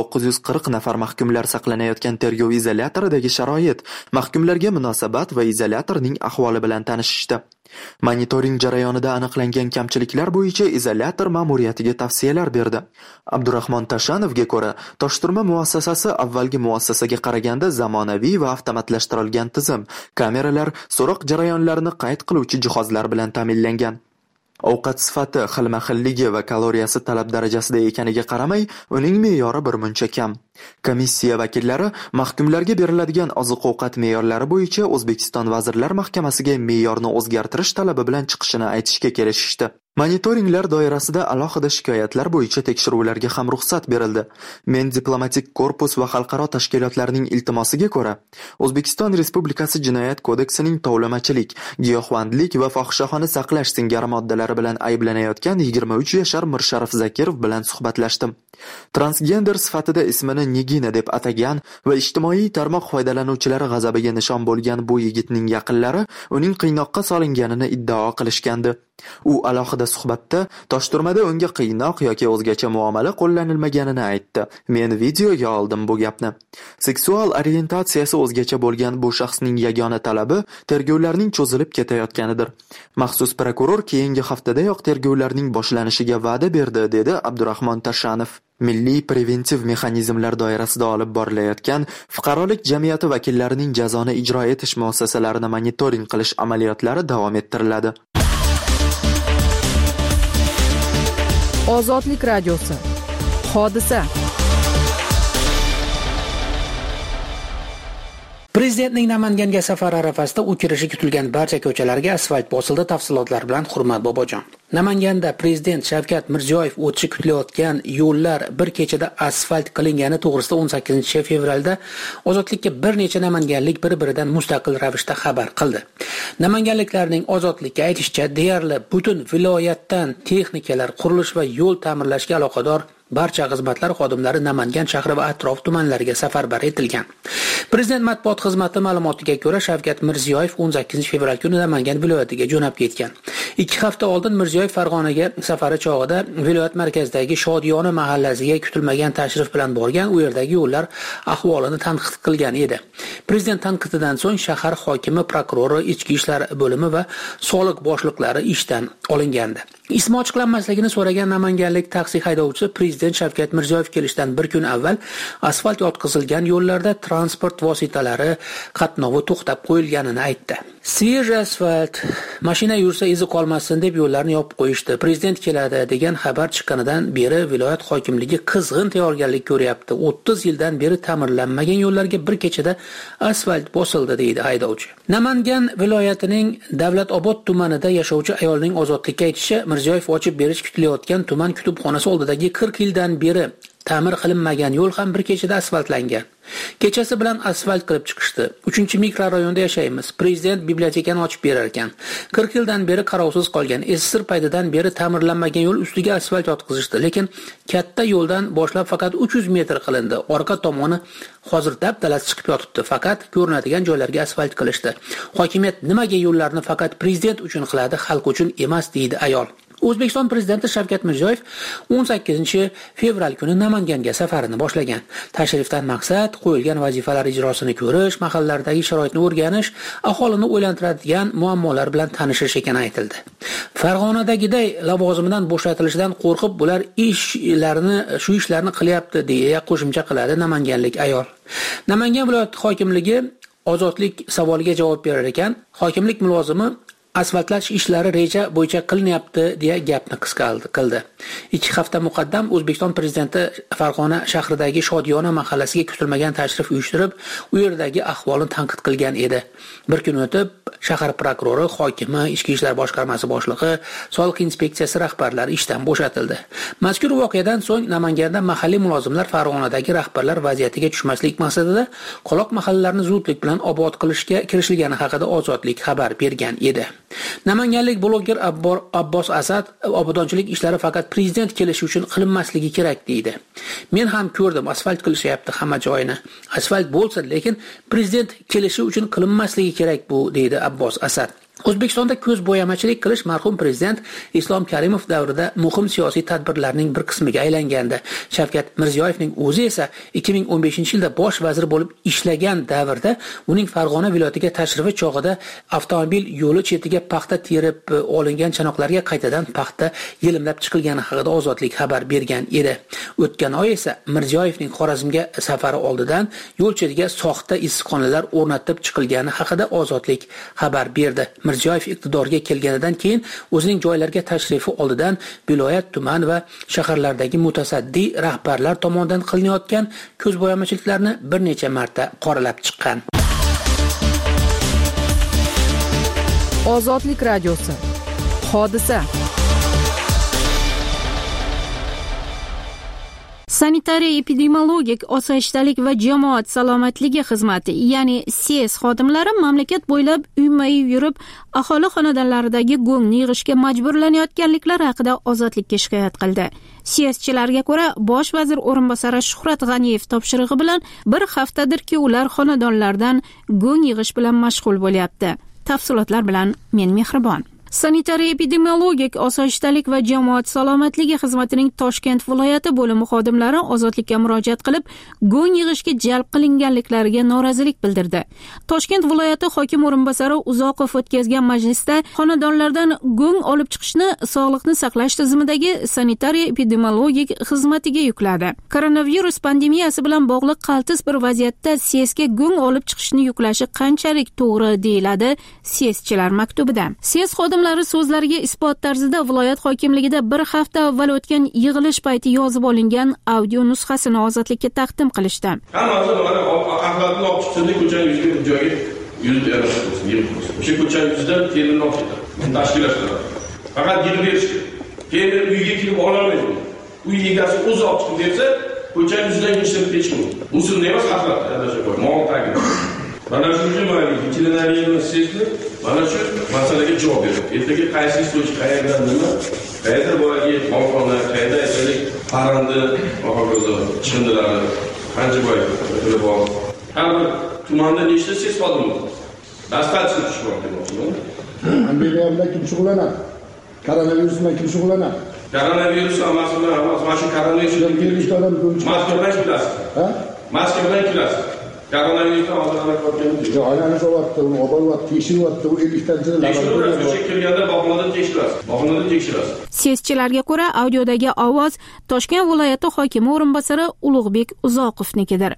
1940 nafar mahkumlar saqlanayotgan tergov izolyatoridagi sharoit, mahkumlarga munosabat va izolyatorning ahvoli bilan tanishishdi. Monitoring jarayonida aniqlangan kamchiliklar bo'yicha izolyator ma'muriyatiga tavsiyalar berdi. Abdurahmon Tashanovga ko'ra, Toshturma muassasasi avvalgi muassasaga qaraganda zamonaviy va avtomatlashtirilgan tizim, kameralar, so'roq jarayonlarini qayd qiluvchi jihozlar bilan ta'minlangan. Ovqat sifati, xilma-xilligi va kaloriyasi talab darajasida ekaniga qaramay, uning me'yori birmuncha kam. Komissiya vakillari mahkumlarga beriladigan oziq-ovqat me'yorlari bo'yicha O'zbekiston Vazirlar Mahkamasiga me'yorni o'zgartirish talabi bilan chiqishini aytishga kelishishdi. Monitoringlar doirasida alohida shikoyatlar bo'yicha tekshiruvlarga ham ruxsat berildi. Men diplomatik korpus va xalqaro tashkilotlarning iltimosiga ko'ra, O'zbekiston Respublikasi Jinoyat kodeksining tovlamachilik, giyohvandlik va fohishaxona saqlash singari moddalari bilan ayblanayotgan 23 yashar Mirsharif Zakirov bilan suhbatlashdim. Transgender sifatida ismini Nigina deb atagan va ijtimoiy tarmoq foydalanuvchilari g'azabiga nishon bo'lgan bu yigitning yaqinlari uning qiynoqqa solinganini iddao qilishgandi. U alohida suhbatda Toshturmada unga qiynoq yoki o'zgacha muomala qo'llanilmaganini aytdi. Men videoga oldim bu gapni. Seksual orientatsiyasi o'zgacha bo'lgan bu shaxsning yagona talabi tergovlarning cho'zilib ketayotganidir. Maxsus prokuror keyingi haftadayoq tergovlarning boshlanishiga va'da berdi, dedi Abdurahmon Tashanov. Milliy preventiv mexanizmlar doirasida olib borilayotgan fuqarolik jamiyati vakillarining jazoni ijro etish muassasalarini monitoring qilish amaliyotlari davom ettiriladi. Ozodlik radiosi. Hodisa. Prezidentning Namanganga safari arafasida u kirishi kutilgan barcha ko'chalarga asfalt bosildi. Tafsilotlar bilan Hurmat Bobojon. Namanganda Prezident Shavkat Mirziyoyev o'tishi kutilayotgan yo'llar bir kechada asfalt qilingani to'g'risida 18 fevralda Ozodlikka bir necha namanganlik bir-biridan mustaqil ravishda xabar qildi. Namanganliklarning Ozodlikka aytishicha, deyarli butun viloyatdan texnikalar, qurilish va yo'l ta'mirlashga aloqador barcha xizmatlar xodimlari Namangan shahri va atrof tumanlariga safarbar etilgan. Prezident matbuot xizmati ma'lumotiga ko'ra, Shavkat Mirziyoyev 18 fevral kuni Namangan viloyatiga jo'nab ketgan. 2 hafta oldin Mirziyoyev Farg'onaga safari chog'ida viloyat markazidagi Shodiyona mahallasiga kutilmagan tashrif bilan borgan, u yerdagi yo'llar ahvolini tanqid qilgan edi. Prezident tanqididan so'ng shahar hokimi, prokurori, ichki ishlar bo'limi va soliq boshliqlari ishdan olingandi. Ismi ochiqlanmasligini so'ragan namanganlik taksi haydovchisi Prezident Shavkat Mirziyoyev kelishdan bir kun avval asfalt yotqizilgan yo'llarda transport vositalari qatnovi to'xtab qo'yilganini aytdi. Svej asfalt, mashina yursa izi qolmasin deb yo'llarni yopib qo'yishdi. Prezident keladi degan xabar chiqqanidan beri viloyat hokimligi qizg'in tayyorgarlik ko'ryapti. 30 yildan beri ta'mirlanmagan yo'llarga bir kechada asfalt bosildi deydi haydovchi. Namangan viloyatining Davlatobod tumanida yashovchi ayolning ozodlikka aytishi, Mirziyoyev ochib berish kutilayotgan tuman kutubxonasi oldidagi 40 yildan beri ta'mir qilinmagan yo'l ham bir kechada asfaltlangan. Kechasi bilan asfalt qilib chiqishdi. 3-mikrorayonda yashaymiz. Prezident bibliotekani ochib berar ekan. 40 yildan beri qarovsiz qolgan, SSR paytidan beri ta'mirlanmagan yo'l ustiga asfalt yotqizishdi. Lekin katta yo'ldan boshlab faqat 300 metr qilindi. Orqa tomoni hozir dabdalasi chiqib yotibdi. Faqat ko'rinadigan joylarga asfalt qilishdi. Hokimiyat nimaga yo'llarni faqat prezident uchun qiladi, xalq uchun emas, deydi ayol. O'zbekiston prezidenti Shavkat Mirziyoyev 18-fevral kuni Namanganga safarini boshlagan. Tashrifdan maqsad qo'yilgan vazifalar ijrosini ko'rish, mahallalardagi sharoitni o'rganish, aholini o'ylantiradigan muammolar bilan tanishish ekani aytildi. Farg'onadagiday lavozimidan bo'shatilishidan qo'rqib, bular shu ishlarni qilyapti deya qo'shimcha qiladi namanganlik ayol. Namangan viloyat hokimligi ozodlik savoliga javob berar ekan, hokimlik mulozimi asfaltlash ishlari reja bo'yicha qilinyapti deya gapni qisqa qildi. 2 hafta muqaddam O'zbekiston prezidenti Farg'ona shahridagi Shodiyona mahallasiga kutilmagan tashrif uyushtirib, u yerdagi ahvolni tanqid qilgan edi. Bir kun o'tib, shahar prokurori, hokimi, Ichki ishlar boshqarmasi boshlig'i, soliq inspeksiyasi rahbarlari ishdan bo'shatildi. Mazkur voqeadan so'ng Namanganda mahalliy mulozimlar Farg'onadagi rahbarlar vaziyatiga tushmaslik maqsadida qoloq mahallalarni zudlik bilan obod qilishga kirishilgani haqida Ozodlik xabar bergan edi. Namanganlik bloger Abbos Asad obodonchilik ishlari faqat prezident kelishi uchun qilinmasligi kerak deydi. Men ham ko'rdim, asfalt qilishyapti hamma joyini. Asfalt bo'lsin, lekin prezident kelishi uchun qilinmasligi kerak bu, deydi Abbos Asad. O'zbekistonda ko'z bo'yamachilik qilish marhum prezident Islom Karimov davrida muhim siyosiy tadbirlarning bir qismiga aylangandi. Shavkat Mirziyoyevning o'zi esa 2015-yilda bosh vazir bo'lib ishlagan davrda uning Farg'ona viloyatiga tashrifi chog'ida avtomobil yo'li chetiga paxta terib olingan chanoqlarga qaytadan paxta yelimlab chiqilgani haqida Ozodlik xabar bergan edi. O'tgan oy esa Mirziyoyevning Xorazmga safari oldidan yo'l chetiga soxta issiqxonalar o'rnatib chiqilgani haqida Ozodlik xabar berdi. Mirziyoyev iqtidorga kelganidan keyin o'zining joylarga tashrifi oldidan viloyat, tuman va shaharlardagi mutasaddi rahbarlar tomonidan qilinayotgan ko'zbo'yamachiliklarni bir necha marta qoralab chiqqan. Ozodlik radiosi. Hodisa. Sanitariya-epidemiologik osoyishtalik va jamoat salomatligi xizmati, ya'ni SES xodimlari mamlakat bo'ylab uyma-uy yurib, aholi xonadonlaridagi go'ngni yig'ishga majburlanayotganliklari haqida Ozodlikka shikoyat qildi. SESchilarga ko'ra, bosh vazir o'rinbosari Shuhrat G'aniyev topshirig'i bilan bir haftadirki ular xonadonlardan go'ng yig'ish bilan mashg'ul bo'lyapti. Tafsilotlar bilan men Mehribon. Sanitariya-epidemiologik osoyishtalik va jamoat salomatligi xizmatining Toshkent viloyati bo'limi xodimlari Ozodlikka murojaat qilib, go'ng yig'ishga jalb qilinganliklariga norozilik bildirdi. Toshkent viloyati hokim o'rinbosari Uzoqov o'tkazgan majlisda xonadonlardan go'ng olib chiqishni sog'liqni saqlash tizimidagi sanitariya-epidemiologik xizmatiga yukladi. Koronavirus pandemiyasi bilan bog'liq qaltis bir vaziyatda SESga go'ng olib chiqishni yuklashi qanchalik to'g'ri deyiladi SESchilar maktubida. SES xodimlari so'zlariga isbot tarzida viloyat hokimligida bir hafta avval o'tgan yig'ilish payti yozib olingan audio nusxasini Ozodlikka taqdim qilishdi. Hammasi mana axlatni olib chiqdi, ko'cha yuziga bir joyga yuzib beramiz. O'sha ko'cha yuzidan terini olib ketadi. Tashkilotlar. Faqat yig'ib berish kerak. Keyin uyga kelib ololmaydi. Uy egasi o'zi olib chiqib bersa, ko'cha yuzidan yashirib ketish mumkin. Bu sizni emas axlat, adashib qo'y. Mol tagi. Mana shunga mana veterinariyani sezdi, mana shu masalaga javob berdi. Ertaga qaysi istochi qayerdan nima, qayerda bo'lagi molxona, qayerda aytaylik parranda, hokazo chiqindilari, qancha boy puli bor. Har bir tumanda nechta ses xodimi bor? Dastlabki tush bor demoqchiman. Andijon bilan kim shug'ullanadi? Koronavirus bilan kim shug'ullanadi? Koronavirus emas, mana shu koronavirus bilan kelishda odam maska bilan kelasiz. Ha? Maska bilan kelasiz. Koronavirusdan oldin aniqlayotganimiz yo'q. Aylanib olyapti, uni oboryapti, tekshiryapti, u 50tanchi laboratoriya. O'sha kelganda bog'xonadan tekshirasiz. Seschilarga ko'ra, audiodagi ovoz Toshkent viloyati hokimi o'rinbosari Ulug'bek Uzoqovnikidir.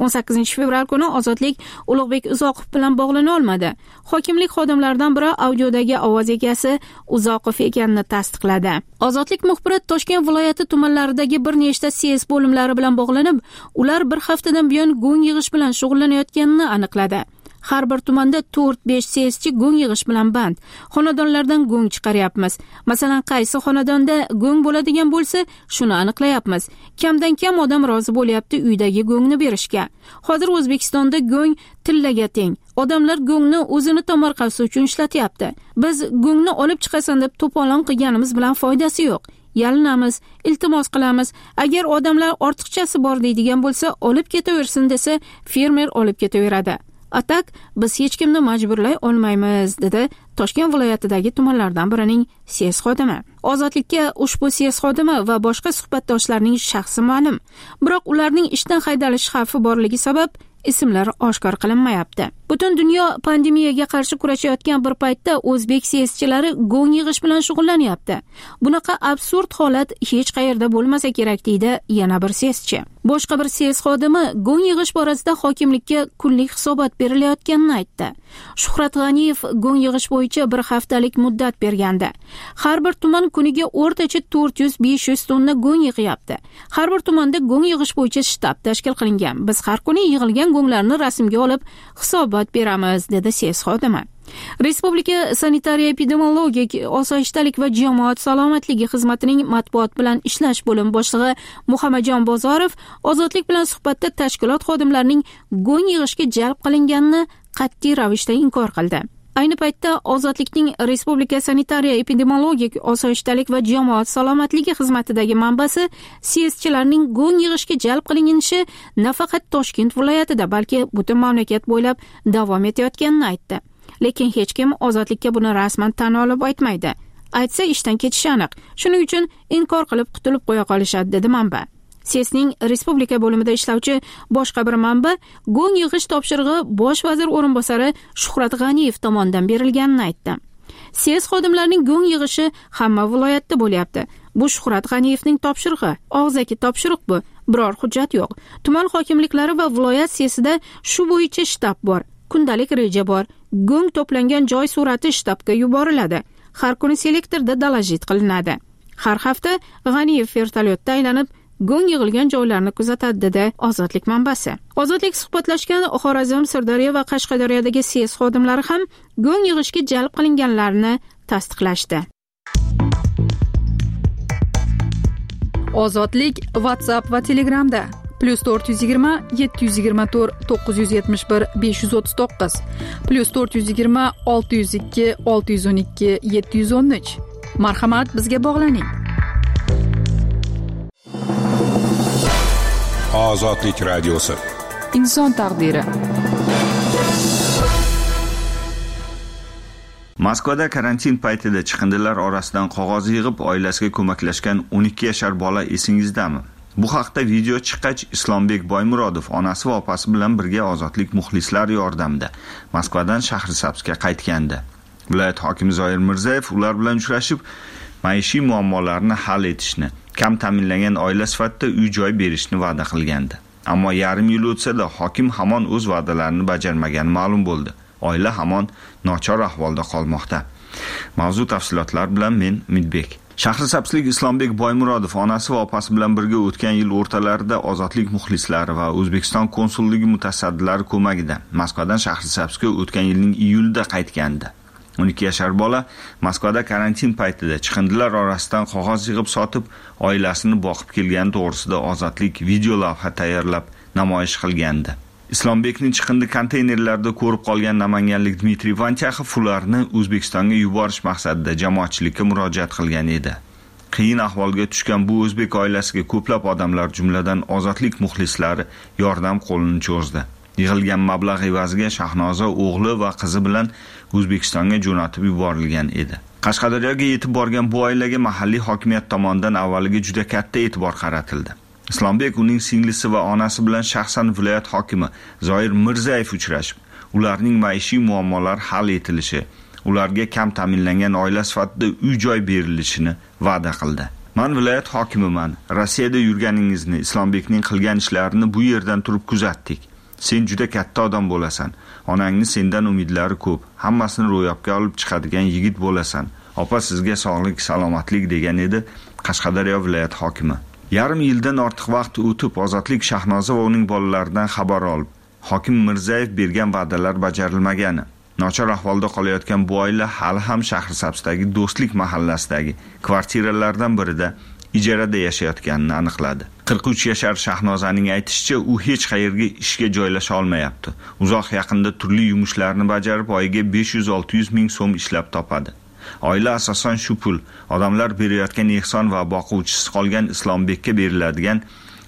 18 fevral kuni Ozodlik Ulug'bek Uzoqov bilan bog'lana olmadi. Hokimlik xodimlaridan biri audiodagi ovoz egasi Uzoqov ekanini tasdiqladi. Ozodlik muxbiri Toshkent viloyati tumanlaridagi bir nechta CS bo'limlari bilan bog'lanib, ular bir haftadan buyon go'ng yig'ish bilan shug'ullanayotganini aniqladi. Har bir tumanda 4-5 CSchi go'ng yig'ish bilan band. Xonadonlardan go'ng chiqaryapmiz. Masalan, qaysi xonadonda go'ng bo'ladigan bo'lsa, shuni aniqlayapmiz. Kamdan kam odam rozi bo'lyapti uydagi go'ngni berishga. Hozir O'zbekistonda go'ng tillaga teng. Odamlar go'ngni o'zini tomorqasi uchun ishlatyapti. Biz go'ngni olib chiqasan deb to'polon qilganimiz bilan foydasi yo'q. Yalinamiz, iltimos qilamiz. Agar odamlar ortiqchasi bor deydigan bo'lsa, olib ketaversin desa, fermer olib ketaveradi. Atak biz hech kimni majburlay olmaymiz, dedi Toshkent viloyatidagi tumanlardan birining CS xodimi. Ozodlikka ushbu CS xodimi va boshqa suhbatdoshlarning shaxsi ma'lum, biroq ularning ishdan haydalish xavfi borligi sabab ismlari oshkor qilinmayapti. Butun dunyo pandemiyaga qarshi kurashayotgan bir paytda o'zbek CSchilari go'ng yig'ish bilan shug'ullanyapti. Bunaqa absurd holat hech qayerda bo'lmasa kerak, deydi yana bir CSchi. Boshqa bir CS xodimi go'ng yig'ish borasida hokimlikka kunlik hisobot berilayotganini aytdi. Shuhrat G'aniyev go'ng yig'ish bo'yicha bir haftalik muddat bergandi. Har bir tuman kuniga o'rtacha 400-500 tonna go'ng yig'yapti. Har bir tumanda go'ng yig'ish bo'yicha shtab tashkil qilingan. Biz har kuni yig'ilgan go'nglarni rasmga olib hisobot beramiz, dedi CS xodimi. Respublika sanitariya epidemiologik osoyishtalik va jamoat salomatligi xizmatining matbuot bilan ishlash bo'limi boshlig'i Muhammadjon Bozorov Ozodlik bilan suhbatda tashkilot xodimlarining go'ng yig'ishga jalb qilinganini qat'iy ravishda inkor qildi. Ayni paytda Ozodlikning Respublika sanitariya epidemiologik osoyishtalik va jamoat salomatligi xizmatidagi manbasi CSchilarning go'ng yig'ishga jalb qilinishi nafaqat Toshkent viloyatida, balki butun mamlakat bo'ylab davom etayotganini aytdi. Lekin hech kim Ozodlikka buni rasman tan olib aytmaydi. Aytsa ishdan ketishi aniq. Shuning uchun inkor qilib qutulib qo'ya qolishadi, dedi manba. CSning respublika bo'limida ishlovchi boshqa bir manba go'ng yig'ish topshirig'i bosh vazir o'rinbosari Shuhrat G'aniyev tomonidan berilganini aytdi. CS xodimlarining go'ng yig'ishi hamma viloyatda bo'lyapti. Bu Shuhrat G'aniyevning topshirig'i, og'zaki topshiriq bu. Biror hujjat yo'q. Tuman hokimliklari va viloyat CSida shu bo'yicha shtab bor. Kundalik reja bor. Go'ng to'plangan joy surati shtabga yuboriladi. Har kuni selektorda dalajit qilinadi. Har hafta G'aniyev vertolyotda aylanib go'ng yig'ilgan joylarni kuzatadi, dedi Ozodlik manbasi. Ozodlik suhbatlashgan Xorazm, Sirdaryo va Qashqadaryodagi CS xodimlari ham go'ng yig'ishga jalb qilinganlarini tasdiqlashdi. Ozodlik WhatsApp va Telegramda +420 724 971 539 +420 602 612 713. Marhamat, bizga bog'laning. Ozodlik radiosi. Inson taqdiri. Moskvada karantin paytida chiqindilar orasidan qog'oz yig'ib oilasiga ko'maklashgan 12 yashar bola esingizdami? Bu haqda video chiqqach, Islombek Boymurodov onasi va opasi bilan birga Ozodlik muxlislari yordamida Moskvadan Shahrisabzga qaytgandi. Viloyat hokimi Zoir Mirzayev ular bilan uchrashib, maishiy muammolarni hal etishni, kam ta'minlangan oila sifatida uy-joy berishni va'da qilgandi. Ammo yarim yil o'tsa-da hokim hamon o'z va'dalarini bajarmagani ma'lum bo'ldi. Oila hamon nochor ahvolda qolmoqda. Mavzu tafsilotlar bilan men Umidbek. Shahrisabzlik Islombek Boymurodov onasi va opasi bilan birga o'tgan yil o'rtalarida Ozodlik muxlislari va O'zbekiston konsulligi mutasaddilari ko'magida Moskvadan Shahrisabzga o'tgan yilning iyulida qaytgandi. 12 yashar bola Moskvada karantin paytida chiqindilar orasidan qog'oz yig'ib sotib, oilasini boqib kelgani to'g'risida Ozodlik video lavha tayyorlab namoyish qilgandi. Islombekning chiqindi konteynerlarida ko'rib qolgan namanganlik Dmitriy Vantyakov ularni O'zbekistonga yuborish maqsadida jamoatchilikka murojaat qilgan edi. Qiyin ahvolga tushgan bu o'zbek oilasiga ko'plab odamlar, jumladan Ozodlik muxlislari yordam qo'lini cho'zdi. Yig'ilgan mablag' evaziga Shahnoza o'g'li va qizi bilan O'zbekistonga jo'natib yuborilgan edi. Qashqadaryoga yetib borgan bu oilaga mahalliy hokimiyat tomonidan avvaliga juda katta e'tibor qaratildi. Islombek uning singlisi va onasi bilan shaxsan viloyat hokimi Zoir Mirzayev uchrashib, ularning maishiy muammolari hal etilishi, ularga kam ta'minlangan oila sifatida uy-joy berilishini va'da qildi. Men viloyat hokimiman. Rossiyada yurganingizni, Islombekning qilgan ishlarini bu yerdan turib kuzatdik. Sen juda katta odam bo'lasan. Onangni sendan umidlari ko'p. Hammasini ro'yobga olib chiqadigan yigit bo'lasan. Opa sizga sog'lik, salomatlik degan edi Qashqadaryo viloyat hokimi. Yarim yildan ortiq vaqt o'tib Ozodlik Shahnoza va uning bolalaridan xabar olib, hokim Mirzayev bergan va'dalar bajarilmagani, nochor ahvolda qolayotgan bu oila hali ham Shahrisabzdagi Do'stlik mahallasidagi kvartiralardan birida ijarada yashayotganini aniqladi. 43 yashar Shahnozaning aytishicha, u hech qayerga ishga joylasha olmayapti. Uzoq yaqinda turli yumushlarni bajarib, oyiga 500-600 ming so'm ishlab topadi. Oila asosan shu pul, odamlar berayotgan ehson va boquvchisiz qolgan Islombekka beriladigan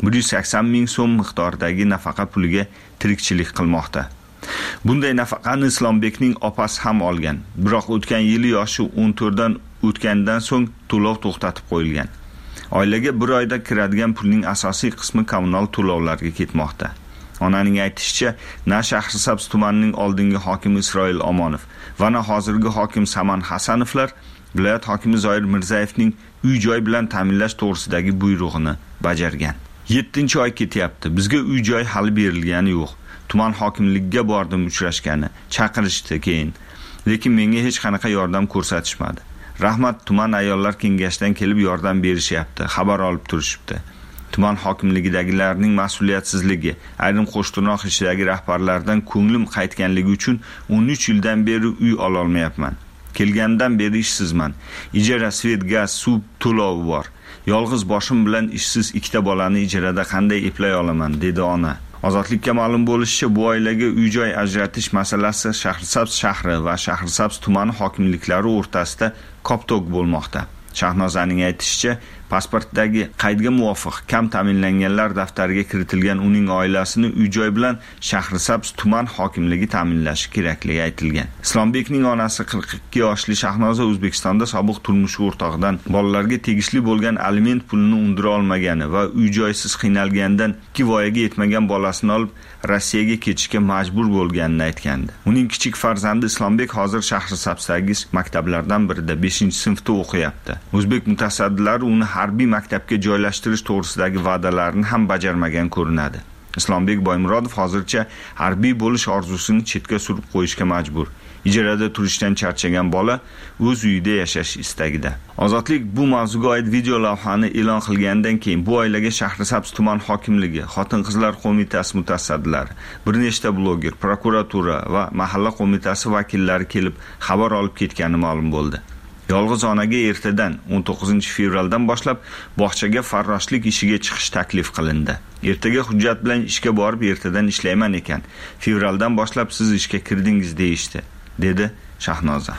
180 ming so'm miqdoridagi nafaqa puliga tirikchilik qilmoqda. Bunday nafaqani Islombekning opasi ham olgan. Biroq o'tgan yili yoshi 14 dan o'tgandan so'ng to'lov to'xtatib qo'yilgan. Oilaga bir oyda kiradigan pulning asosiy qismi kommunal to'lovlarga ketmoqda. Onaning aytishicha, na Shahrisabz tumanining oldingi hokimi Isroil Omonov va na hozirgi hokim Saman Hasanovlar viloyat hokimi Zoir Mirzayevning uy-joy bilan ta'minlash to'g'risidagi buyrug'ini bajargan. 7-oy ketyapti. Bizga uy-joy hali berilgani yo'q. Tuman hokimligiga bordim, uchrashgani, chaqirishdi keyin. Lekin menga hech qanaqa yordam ko'rsatishmadi. Rahmat, tuman ayollar kengashidan kelib yordam berishyapti, xabar olib turishibdi. Tuman hokimligidagilarning mas'uliyatsizligi, ayrim qo'shtirnoq ishidagi rahbarlardan ko'nglim qaytganligi uchun 13 yildan beri uy ola olmayapman. Kelgandan beri ishsizman. Ijara, svet, gaz, suv to'lovi bor. Yolg'iz boshim bilan ishsiz 2 bolani ijarada qanday eplay olaman, dedi ona. Ozodlikka ma'lum bo'lishicha, bu oilaga uy-joy ajratish masalasi Shahrisabz shahri va Shahrisabz tumani hokimliklari o'rtasida koptok bo'lmoqda. Shahnozaning aytishicha, pasportdagi qaydga muvofiq kam ta'minlanganlar daftariga kiritilgan uning oilasini uy-joy bilan Shahrisabz tuman hokimligi ta'minlashi kerakligi aytilgan. Islombekning onasi 42 yoshli Shahnoza O'zbekistonda sobiq turmush o'rtog'idan bolalarga tegishli bo'lgan aliment pulini undira olmagani va uy-joysiz qiynalgandan 2 voyaga yetmagan bolasini olib Rossiyaga ketishga majbur bo'lganini aytgandi. Uning kichik farzandi Islombek hozir Shahrisabzdagi maktablardan birida 5-sinfda o'qiyapti. O'zbek mutasaddilari uni harbiy maktabga joylashtirish to'g'risidagi va'dalarni ham bajarmagan ko'rinadi. Islombek Boymurodov hozircha harbiy bo'lish orzusini chetga surib qo'yishga majbur. Ijarada turishdan charchagan bola o'z uyida yashash istagida. Ozodlik bu mavzuga oid video lavhani e'lon qilgandan keyin bu oilaga Shahrisabz tuman hokimligi, Xotin-qizlar qo'mitasi mutasaddilari, bir nechta bloger, prokuratura va mahalla qo'mitasi vakillari kelib xabar olib ketgani ma'lum bo'ldi. Yolg'iz onaga ertadan 19-fevraldan boshlab bog'chaga farroshlik ishiga chiqish taklif qilindi. Ertaga hujjat bilan ishga borib ertadan ishlayman ekan. Fevraldan boshlab siz ishga kirdingiz deyishdi, dedi Shahnoza.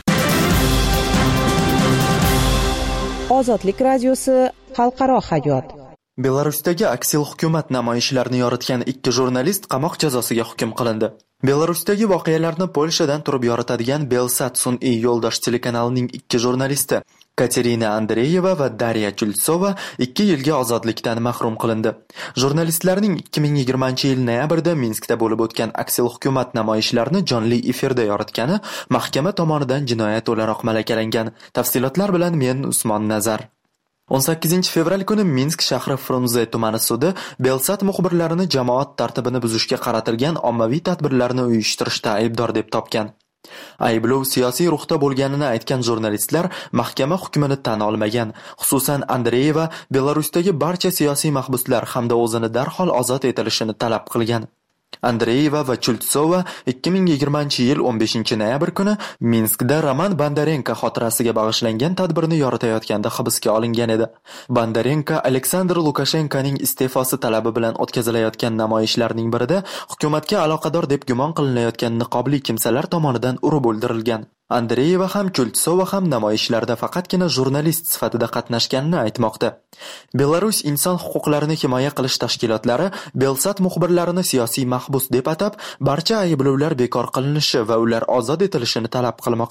Ozodlik radiosi xalqaro hayot. Belarusdagi aksil hukumat namoyishlarini yoritgan 2 jurnalist qamoq jazosiga hukm qilindi. Belarusdagi voqealarni Polshadan turib yoritadigan Belsat sun'iy yo'ldosh telekanalining 2 jurnalisti Katerina Andreyeva va Darya Chultsova 2 yilga ozodlikdan mahrum qilindi. Jurnalistlarning 2020-yil noyabrda Minskda bo'lib o'tgan aksil hukumat namoyishlarini jonli efirda yoritgani mahkama tomonidan jinoyat o'laroq malakalangan. Tafsilotlar bilan men Usmon Nazar. 18-fevral kuni Minsk shahri Frunze tumani sudi Belsat muxbirlarini jamoat tartibini buzishga qaratilgan ommaviy tadbirlarni uyushtirishda aybdor deb topgan. Ayblov siyosiy ruhda bo'lganini aytgan jurnalistlar mahkama hukmini tan olmagan. Xususan Andreyeva Belarusdagi barcha siyosiy mahbuslar hamda o'zini darhol ozod etilishini talab qilgan. Andreyeva va Chultsova 2020-yil 15-noyabr kuni Minskda Roman Bondarenko xotirasiga bag'ishlangan tadbirni yoritayotganda hibsga olingan edi. Bondarenko Aleksandr Lukashenkoning iste'fosi talabi bilan o'tkazilayotgan namoyishlarning birida hukumatga aloqador deb gumon qilinayotgan niqobli kimsalar tomonidan urib o'ldirilgan. Andreyeva ham Chultsova ham namoyishlarda faqatgina jurnalist sifatida qatnashganini aytmoqda. Belarus inson huquqlarini himoya qilish tashkilotlari Belsat muxbirlarini siyosiy mahbus deb atab, barcha ayblovlar bekor qilinishi va ular ozod etilishini talab qilmoqda.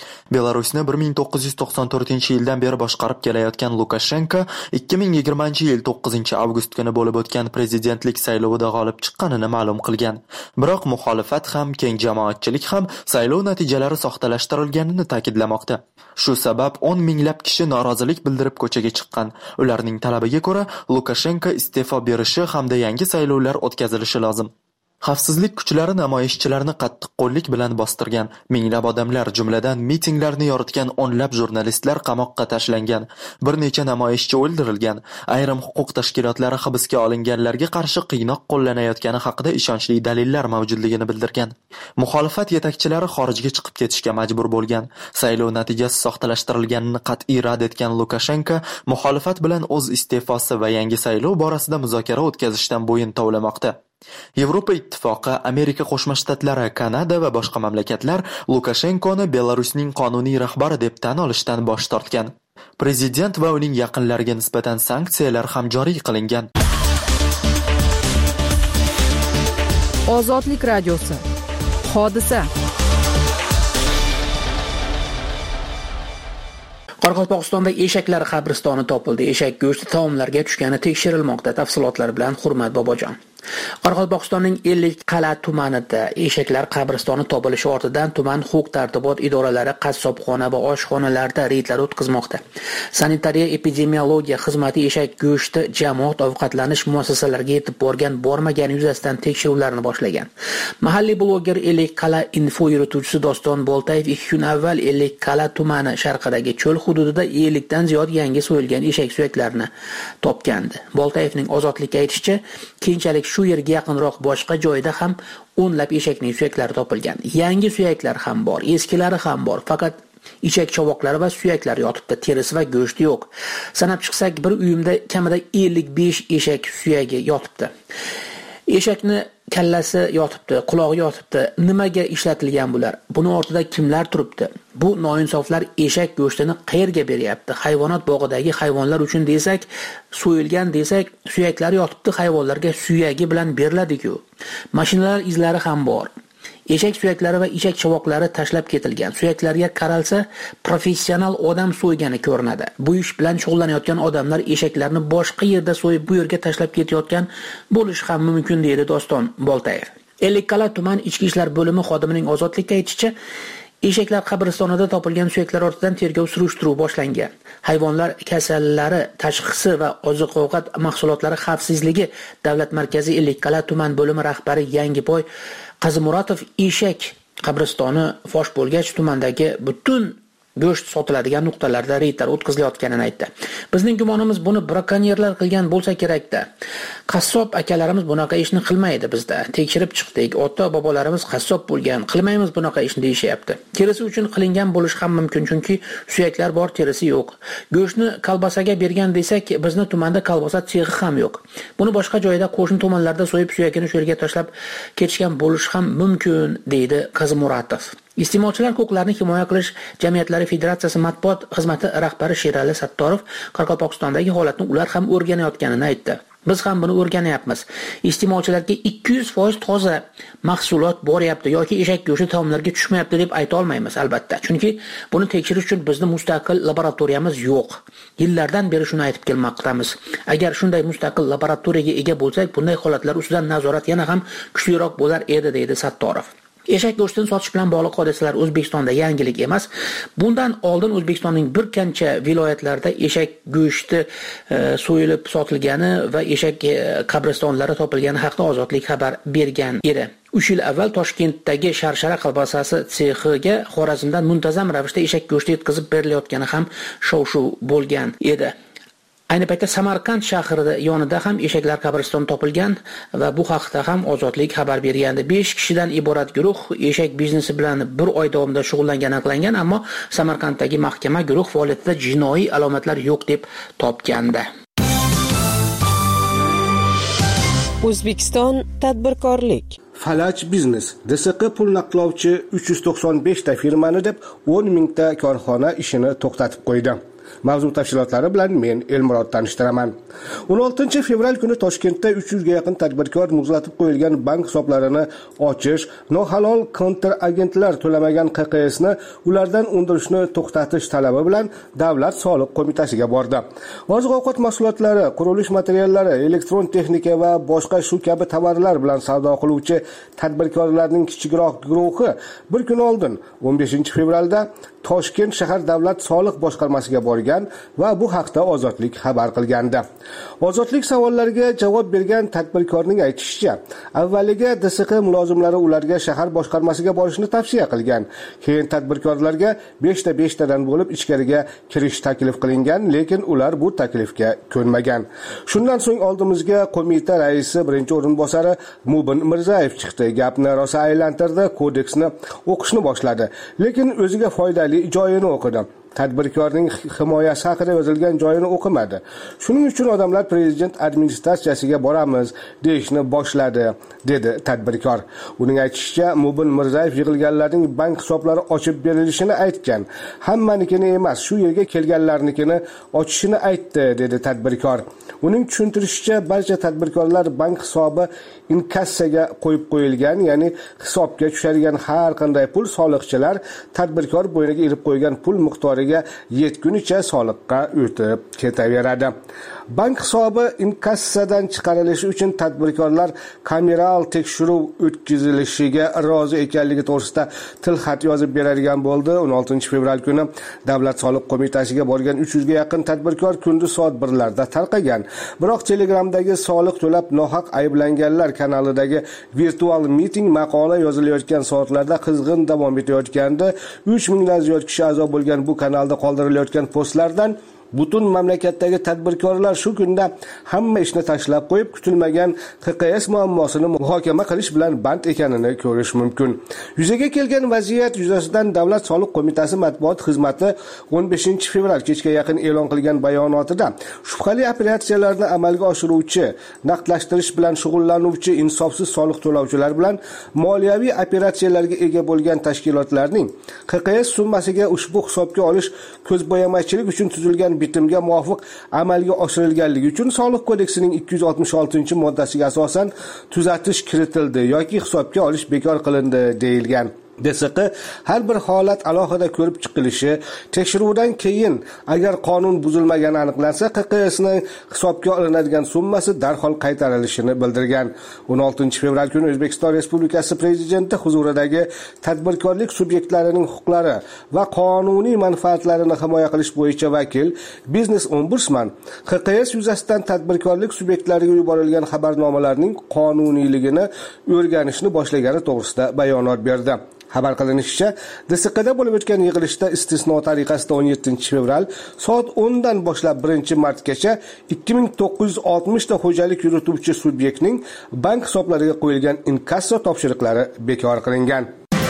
Belarusni 1994-yildan beri boshqarib kelayotgan Lukashenko 2020-yil 9-avgust kuni bo'lib o'tgan prezidentlik saylovida g'olib chiqqanini ma'lum qilgan. Biroq muxolifat ham, keng jamoatchilik ham saylov natijalari soxtalashtirilganini ta'kidlamoqda. Shu sabab 10 minglab kishi norozilik bildirib ko'chaga chiqqan. Ularning talabiga ko'ra Lukashenko iste'fo berishi hamda yangi saylovlar o'tkazilishi lozim. Xavfsizlik kuchlari namoyishchilarni qattiqqo'llik bilan bostirgan. Minglab odamlar, jumladan mitinglarni yoritgan o'nlab jurnalistlar qamoqqa tashlangan. Bir necha namoyishchi o'ldirilgan. Ayrim huquq tashkilotlari hibsga olinganlarga qarshi qiynoq qo'llanayotgani haqida ishonchli dalillar mavjudligini bildirgan. Muxolifat yetakchilari xorijga chiqib ketishga majbur bo'lgan. Saylov natijasi soxtalashtirilganini qat'iy rad etgan Lukashenko muxolifat bilan o'z iste'fosi va yangi saylov borasida muzokara o'tkazishdan bo'yin tovlamoqda. Yevropa ittifoqi, Amerika Qo'shma Shtatlari, Kanada va boshqa mamlakatlar Lukashenkoni Belarusning qonuniy rahbari deb tan olishdan bosh tortgan. Prezident va uning yaqinlariga nisbatan sanksiyalar ham joriy qilingan. Ozodlik radiosi. Hodisa. Qoraqalpog'istonda eshaklar qabristoni topildi. Eshak go'shti taomlarga tushgani tekshirilmoqda. Tafsilotlar bilan Hurmat Bobojon. Qoraqalpog'istonning Ellikqal'a tumanida eshaklar qabristoni topilishi ortidan tuman huquq-tartibot idoralari qassobxona va oshxonalarda reydlar o'tkazmoqda. Sanitariya epidemiologiya xizmati eshak go'shti jamoat ovqatlanish muassasalariga yetib bormagani yuzasidan tekshiruvlarni boshlagan. Mahalliy bloger Ellikqal'a info yurituvchisi Doston Boltayev 2 kun avval Ellikqal'a tumani sharqidagi cho'l hududida 50 dan ziyod yangi so'yilgan eshak suyaklarini topgandi. Boltayevning Ozodlikka aytishicha, keyinchalik shu yerga yaqinroq boshqa joyda ham o'nlab eshakning suyaklari topilgan. Yangi suyaklar ham bor, eskilari ham bor. Faqat ichak chovoqlari va suyaklar yotibdi, terisi va go'shti yo'q. Sanab chiqsak, bir uyimda kamida 55 eshak suyagi yotibdi. Eshakni kallasi yotibdi, qulog'i yotibdi. Nimaga ishlatilgan bular? Buni ortida kimlar turibdi? Bu noinsoflar eshak go'shtini qayerga beryapti? Hayvonot bog'idagi hayvonlar uchun desak, so'yilgan desak, suyaklari yotibdi, hayvonlarga suyagi bilan beriladi-ku. Mashinalar izlari ham bor. Eshak suyaklari va ichak chovoqlari tashlab ketilgan. Suyaklarga qaralsa, professional odam so'ygani ko'rinadi. Bu ish bilan shug'ullanayotgan odamlar eshaklarni boshqa yerda so'yib bu yerga tashlab ketayotgan bo'lishi ham mumkin, deydi Doston Boltayev. Ellikqal'a tuman ichki ishlar bo'limi xodimining Ozodlikka aytishicha, eshaklar qabristonida topilgan suyaklar ortidan tergov surishtiruv boshlangan. Hayvonlar kasallari tashxisi va oziq-ovqat mahsulotlari xavfsizligi davlat markazi Ellikqal'a tuman bo'limi rahbari Yangiboy Qazimuratov eshak qabristoni fosh bo'lgach tumandagi butun go'sht sotiladigan nuqtalarda reydlar o'tkazilayotganini aytdi. Bizning gumonimiz buni brakonyerlar qilgan bo'lsa kerak-da. Qassob akalarimiz bunaqa ishni qilmaydi bizda. Tekshirib chiqdik. Ota-bobolarimiz qassob bo'lgan. Qilmaymiz bunaqa ishni deyishyapti. Terisi uchun qilingan bo'lish ham mumkin, chunki suyaklar bor, terisi yo'q. Go'shtni kolbasaga bergan desak, bizni tumanda kolbasa sexi ham yo'q. Buni boshqa joyda qo'shni tumanlarda so'yib suyagini shu yerga tashlab ketishgan bo'lish ham mumkin, deydi Qazimuratov. Iste'molchilar huquqlarini himoya qilish jamiyatlari federatsiyasi matbuot xizmati rahbari Sherali Sattorov Qoraqalpog'istondagi holatni ular ham o'rganayotganini aytdi. Biz ham buni o'rganyapmiz. Iste'molchilarga 200% toza mahsulot boryapti yoki eshak go'shti taomlarga tushmayapti deb ayta olmaymiz albatta. Chunki buni tekshirish uchun bizning mustaqil laboratoriyamiz yo'q. Yillardan beri shuni aytib kelmoqdamiz. Agar shunday mustaqil laboratoriyaga ega bo'lsak, bunday holatlar ustidan nazorat yana ham kuchliroq bo'lar edi, deydi Sattorov. Eshak go'shtini sotish bilan bog'liq hodisalar O'zbekistonda yangilik emas. Bundan oldin O'zbekistonning bir qancha viloyatlarida eshak go'shti so'yilib sotilgani va eshak qabristonlari topilgani haqida Ozodlik xabar bergan edi. 3 yil avval Toshkentdagi Sharshara qalbasasi sexiga Xorazmdan muntazam ravishda eshak go'shti yetkazib berilayotgani ham shov-shuv bo'lgan edi. Ayni paytda Samarqand shahrida yonida ham eshaklar qabristoni topilgan va bu haqda ham Ozodlik xabar bergandi. 5 kishidan iborat guruh eshak biznesi bilan 1 oy davomida shug'ullangani aniqlangan, ammo Samarqanddagi mahkama guruh faoliyatida jinoiy alomatlar yo'q deb topgandi. O'zbekiston tadbirkorlik. Falaj biznes DSQ pul naqdlovchi 395 ta firmani deb 10 mingta korxona ishini to'xtatib qo'ydi. Mavzu tafsilotlari bilan men Elmurod tanishtiraman. 16 fevral kuni Toshkentda 300 ga yaqin tadbirkor muzlatib qo'yilgan bank hisoblarini ochish, nohalol kontragentlar to'lamagan QQSni ulardan undirishni to'xtatish talabi bilan Davlat soliq qo'mitasiga bordi. Oziq-ovqat mahsulotlari, qurilish materiallari, elektron texnika va boshqa shu kabi tovarlar bilan savdo qiluvchi tadbirkorlarning kichikroq guruhi bir kun oldin 15 fevralda Toshkent shahar davlat soliq boshqarmasiga borgan va bu haqda Ozodlik xabar qilgandi. Ozodlik savollariga javob bergan tadbirkorning aytishicha, avvaliga DSQ mulozimlari ularga shahar boshqarmasiga borishni tavsiya qilgan. Keyin tadbirkorlarga 5 tadan bo'lib ichkariga kirish taklif qilingan, lekin ular bu taklifga ko'nmagan. Shundan so'ng oldimizga qo'mita raisi birinchi o'rinbosari Mubin Mirzayev chiqdi. Gapni rosa aylantirdi, kodeksni o'qishni boshladi, lekin o'ziga foydali joyini o'qidi. Tadbirkorning himoyasi haqida yozilgan joyini o'qimadi. Shuning uchun odamlar prezident administratsiyasiga boramiz deyishni boshladi, dedi tadbirkor. Uning aytishicha, Mubin Mirzayev yig'ilganlarning bank hisoblari ochib berilishini aytgan. Hammanikini emas, shu yerga kelganlarnikini ochishini aytdi, dedi tadbirkor. Uning tushuntirishicha, barcha tadbirkorlar bank hisobi inkassaga qo'yib qo'yilgan, ya'ni hisobga tushadigan har qanday pul soliqchilar tadbirkor bo'yniga ilib qo'ygan pul miqdoriga yetgunicha soliqqa o'tib ketaveradi. Bank hisobi inkassadan chiqarilishi uchun tadbirkorlar kameral tekshiruv o'tkazilishiga rozi ekanligi to'g'risida tilxat yozib beradigan bo'ldi. 16 fevral kuni Davlat soliq qo'mitasiga borgan 300 ga yaqin tadbirkor kunduz soat 1larda tarqagan. Biroq Telegramdagi soliq to'lab nohaq ayblanganlar kanalidagi virtual meeting maqola yozilayotgan soatlarda qizg'in davom etayotgandi. 3000 dan ziyod kishi a'zo bo'lgan bu kanalda qoldirilayotgan postlardan butun mamlakatdagi tadbirkorlar shu kunda hamma ishni tashlab qo'yib, kutilmagan QQS muammosini muhokama qilish bilan band ekanini ko'rish mumkin. Yuzaga kelgan vaziyat yuzasidan Davlat soliq qo'mitasi matbuot xizmati 15 fevral kechga yaqin e'lon qilgan bayonotida shubhali operatsiyalarni amalga oshiruvchi, naqdlashtirish bilan shug'ullanuvchi insofsiz soliq to'lovchilar bilan moliyaviy operatsiyalarga ega bo'lgan tashkilotlarning QQS summasiga ushbu hisobga olish ko'zbo'yamachilik uchun tuzilgan bitimga muvofiq amalga oshirilganligi uchun Soliq kodeksining 266-moddasiga asosan tuzatish kiritildi yoki hisobga olish bekor qilindi deyilgan. DSQ har bir holat alohida ko'rib chiqilishi, tekshiruvdan keyin agar qonun buzilmagani aniqlansa, QQSning hisobga olinadigan summasi darhol qaytarilishini bildirgan. 16 fevral kuni O'zbekiston Respublikasi Prezidenti huzuridagi tadbirkorlik subyektlarining huquqlari va qonuniy manfaatlarini himoya qilish bo'yicha vakil Biznes Ombudsman QQS yuzasidan tadbirkorlik subyektlariga yuborilgan xabarnomalarning qonuniyligini o'rganishni boshlagani to'g'risida bayonot berdi. Xabar qilinishicha, DSQda bo'lib o'tgan yig'ilishda istisno tariqasida 17 fevral soat 10 dan boshlab 1-martgacha 2960 ta xo'jalik yurituvchi subyektning bank hisoblariga qo'yilgan inkasso topshiriqlari bekor qilingan.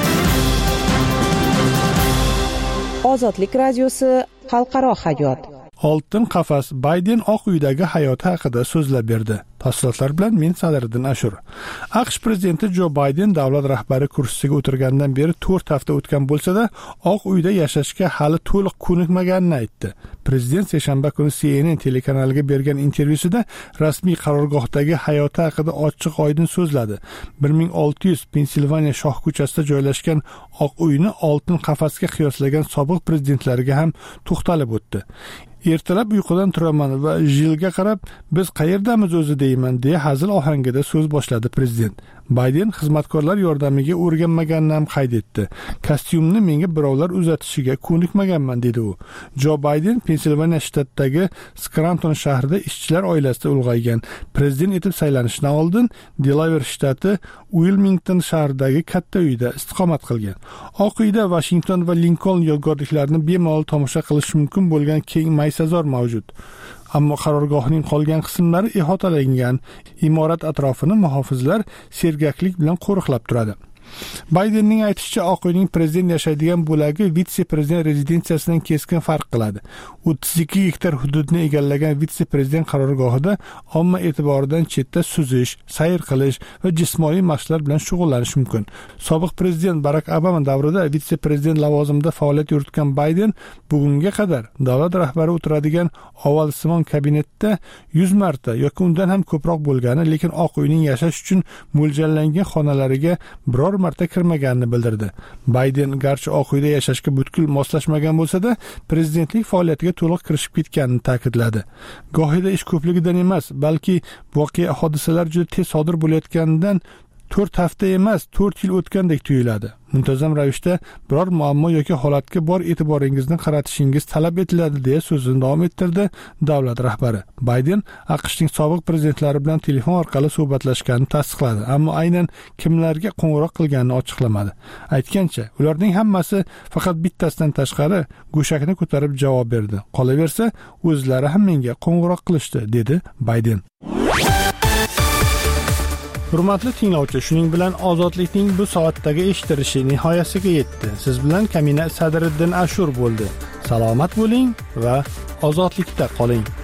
Ozodlik radiosi xalqaro hayot. Oltin qafas Bayden Oq uydagi hayoti haqida so'zlab berdi. Tafsilotlar bilan men Sadriddin Ashur. AQSh prezidenti Jo Bayden davlat rahbari kursisiga o'tirgandan beri 4 hafta o'tgan bo'lsa-da, Oq uyda yashashga hali to'liq ko'nikmaganini aytdi. Prezident seshanba kuni CNN telekanaliga bergan intervyusida rasmiy qarorgohdagi hayoti haqida ochiq-oydin so'zladi. 1600 Pensilvaniya shoh ko'chasida joylashgan Oq uyni oltin qafasga qiyoslagan sobiq prezidentlariga ham to'xtalib o'tdi. Ertalab uyqudan turaman va Jilga qarab, biz qayerdamiz o'zi deyman, deya hazil ohangida so'z boshladi prezident. Bayden xizmatkorlar yordamiga o'rganmaganini ham qayd etdi. Kostyumni menga birovlar uzatishiga ko'nikmaganman, dedi u. Jo Bayden Pensilvaniya shtatidagi Scranton shahrida ishchilar oilasida ulg'aygan. Prezident etib saylanishdan oldin Delaware shtati Wilmington shahridagi katta uyda istiqomat qilgan. Oq uyda Washington va Lincoln yodgorliklarini bemalol tomosha qilish mumkin bo'lgan keng maysazor mavjud. Ammo qarorgohning qolgan qismlari ihatalangan. Imorat atrofini muhofizlar sergaklik bilan qo'riqlab turadi. Baydenning aytishicha, Oq uyning prezident yashaydigan bo'lagi vitse-prezident rezidensiyasidan keskin farq qiladi. 32 gektar hududni egallagan vitse-prezident qarorgohida omma e'tiboridan chetda suzish, sayr qilish va jismoniy mashqlar bilan shug'ullanish mumkin. Sobiq prezident Barack Obama davrida vitse-prezident lavozimida faoliyat yuritgan Bayden bugunga qadar davlat rahbari o'tiradigan ovalsimon kabinetda 100 marta yoki undan ham ko'proq bo'lgani, lekin Oq uyning yashash uchun mo'ljallangan xonalariga biror marta kirmaganini bildirdi. Bayden garchi Oq uyda yashashga butkul moslashmagan bo'lsa-da, prezidentlik faoliyatiga to'liq kirishib ketganini ta'kidladi. Gohida ish ko'pligidan emas, balki voqea hodisalar juda tez sodir bo'layotganidan 4 hafta emas, 4 yil o'tgandek tuyuladi. Muntazam ravishda biror muammo yoki holatga bor e'tiboringizni qaratishingiz talab etiladi deya so'zini davom ettirdi davlat rahbari. Bayden AQShning sobiq prezidentlari bilan telefon orqali suhbatlashganini tasdiqladi, ammo aynan kimlarga qo'ng'iroq qilganini ochiqlamadi. Aytgancha, ularning hammasi faqat bittasidan tashqari go'shakni ko'tarib javob berdi. Qolaversa, o'zlari ham menga qo'ng'iroq qilishdi, dedi Bayden. Hurmatli tinglovchi, shuning bilan ozodlikning bu soatdagi eshitilishi nihoyasiga yetdi. Siz bilan Kamina Sadriddin Ashur bo'ldi. Salomat bo'ling va ozodlikda qoling.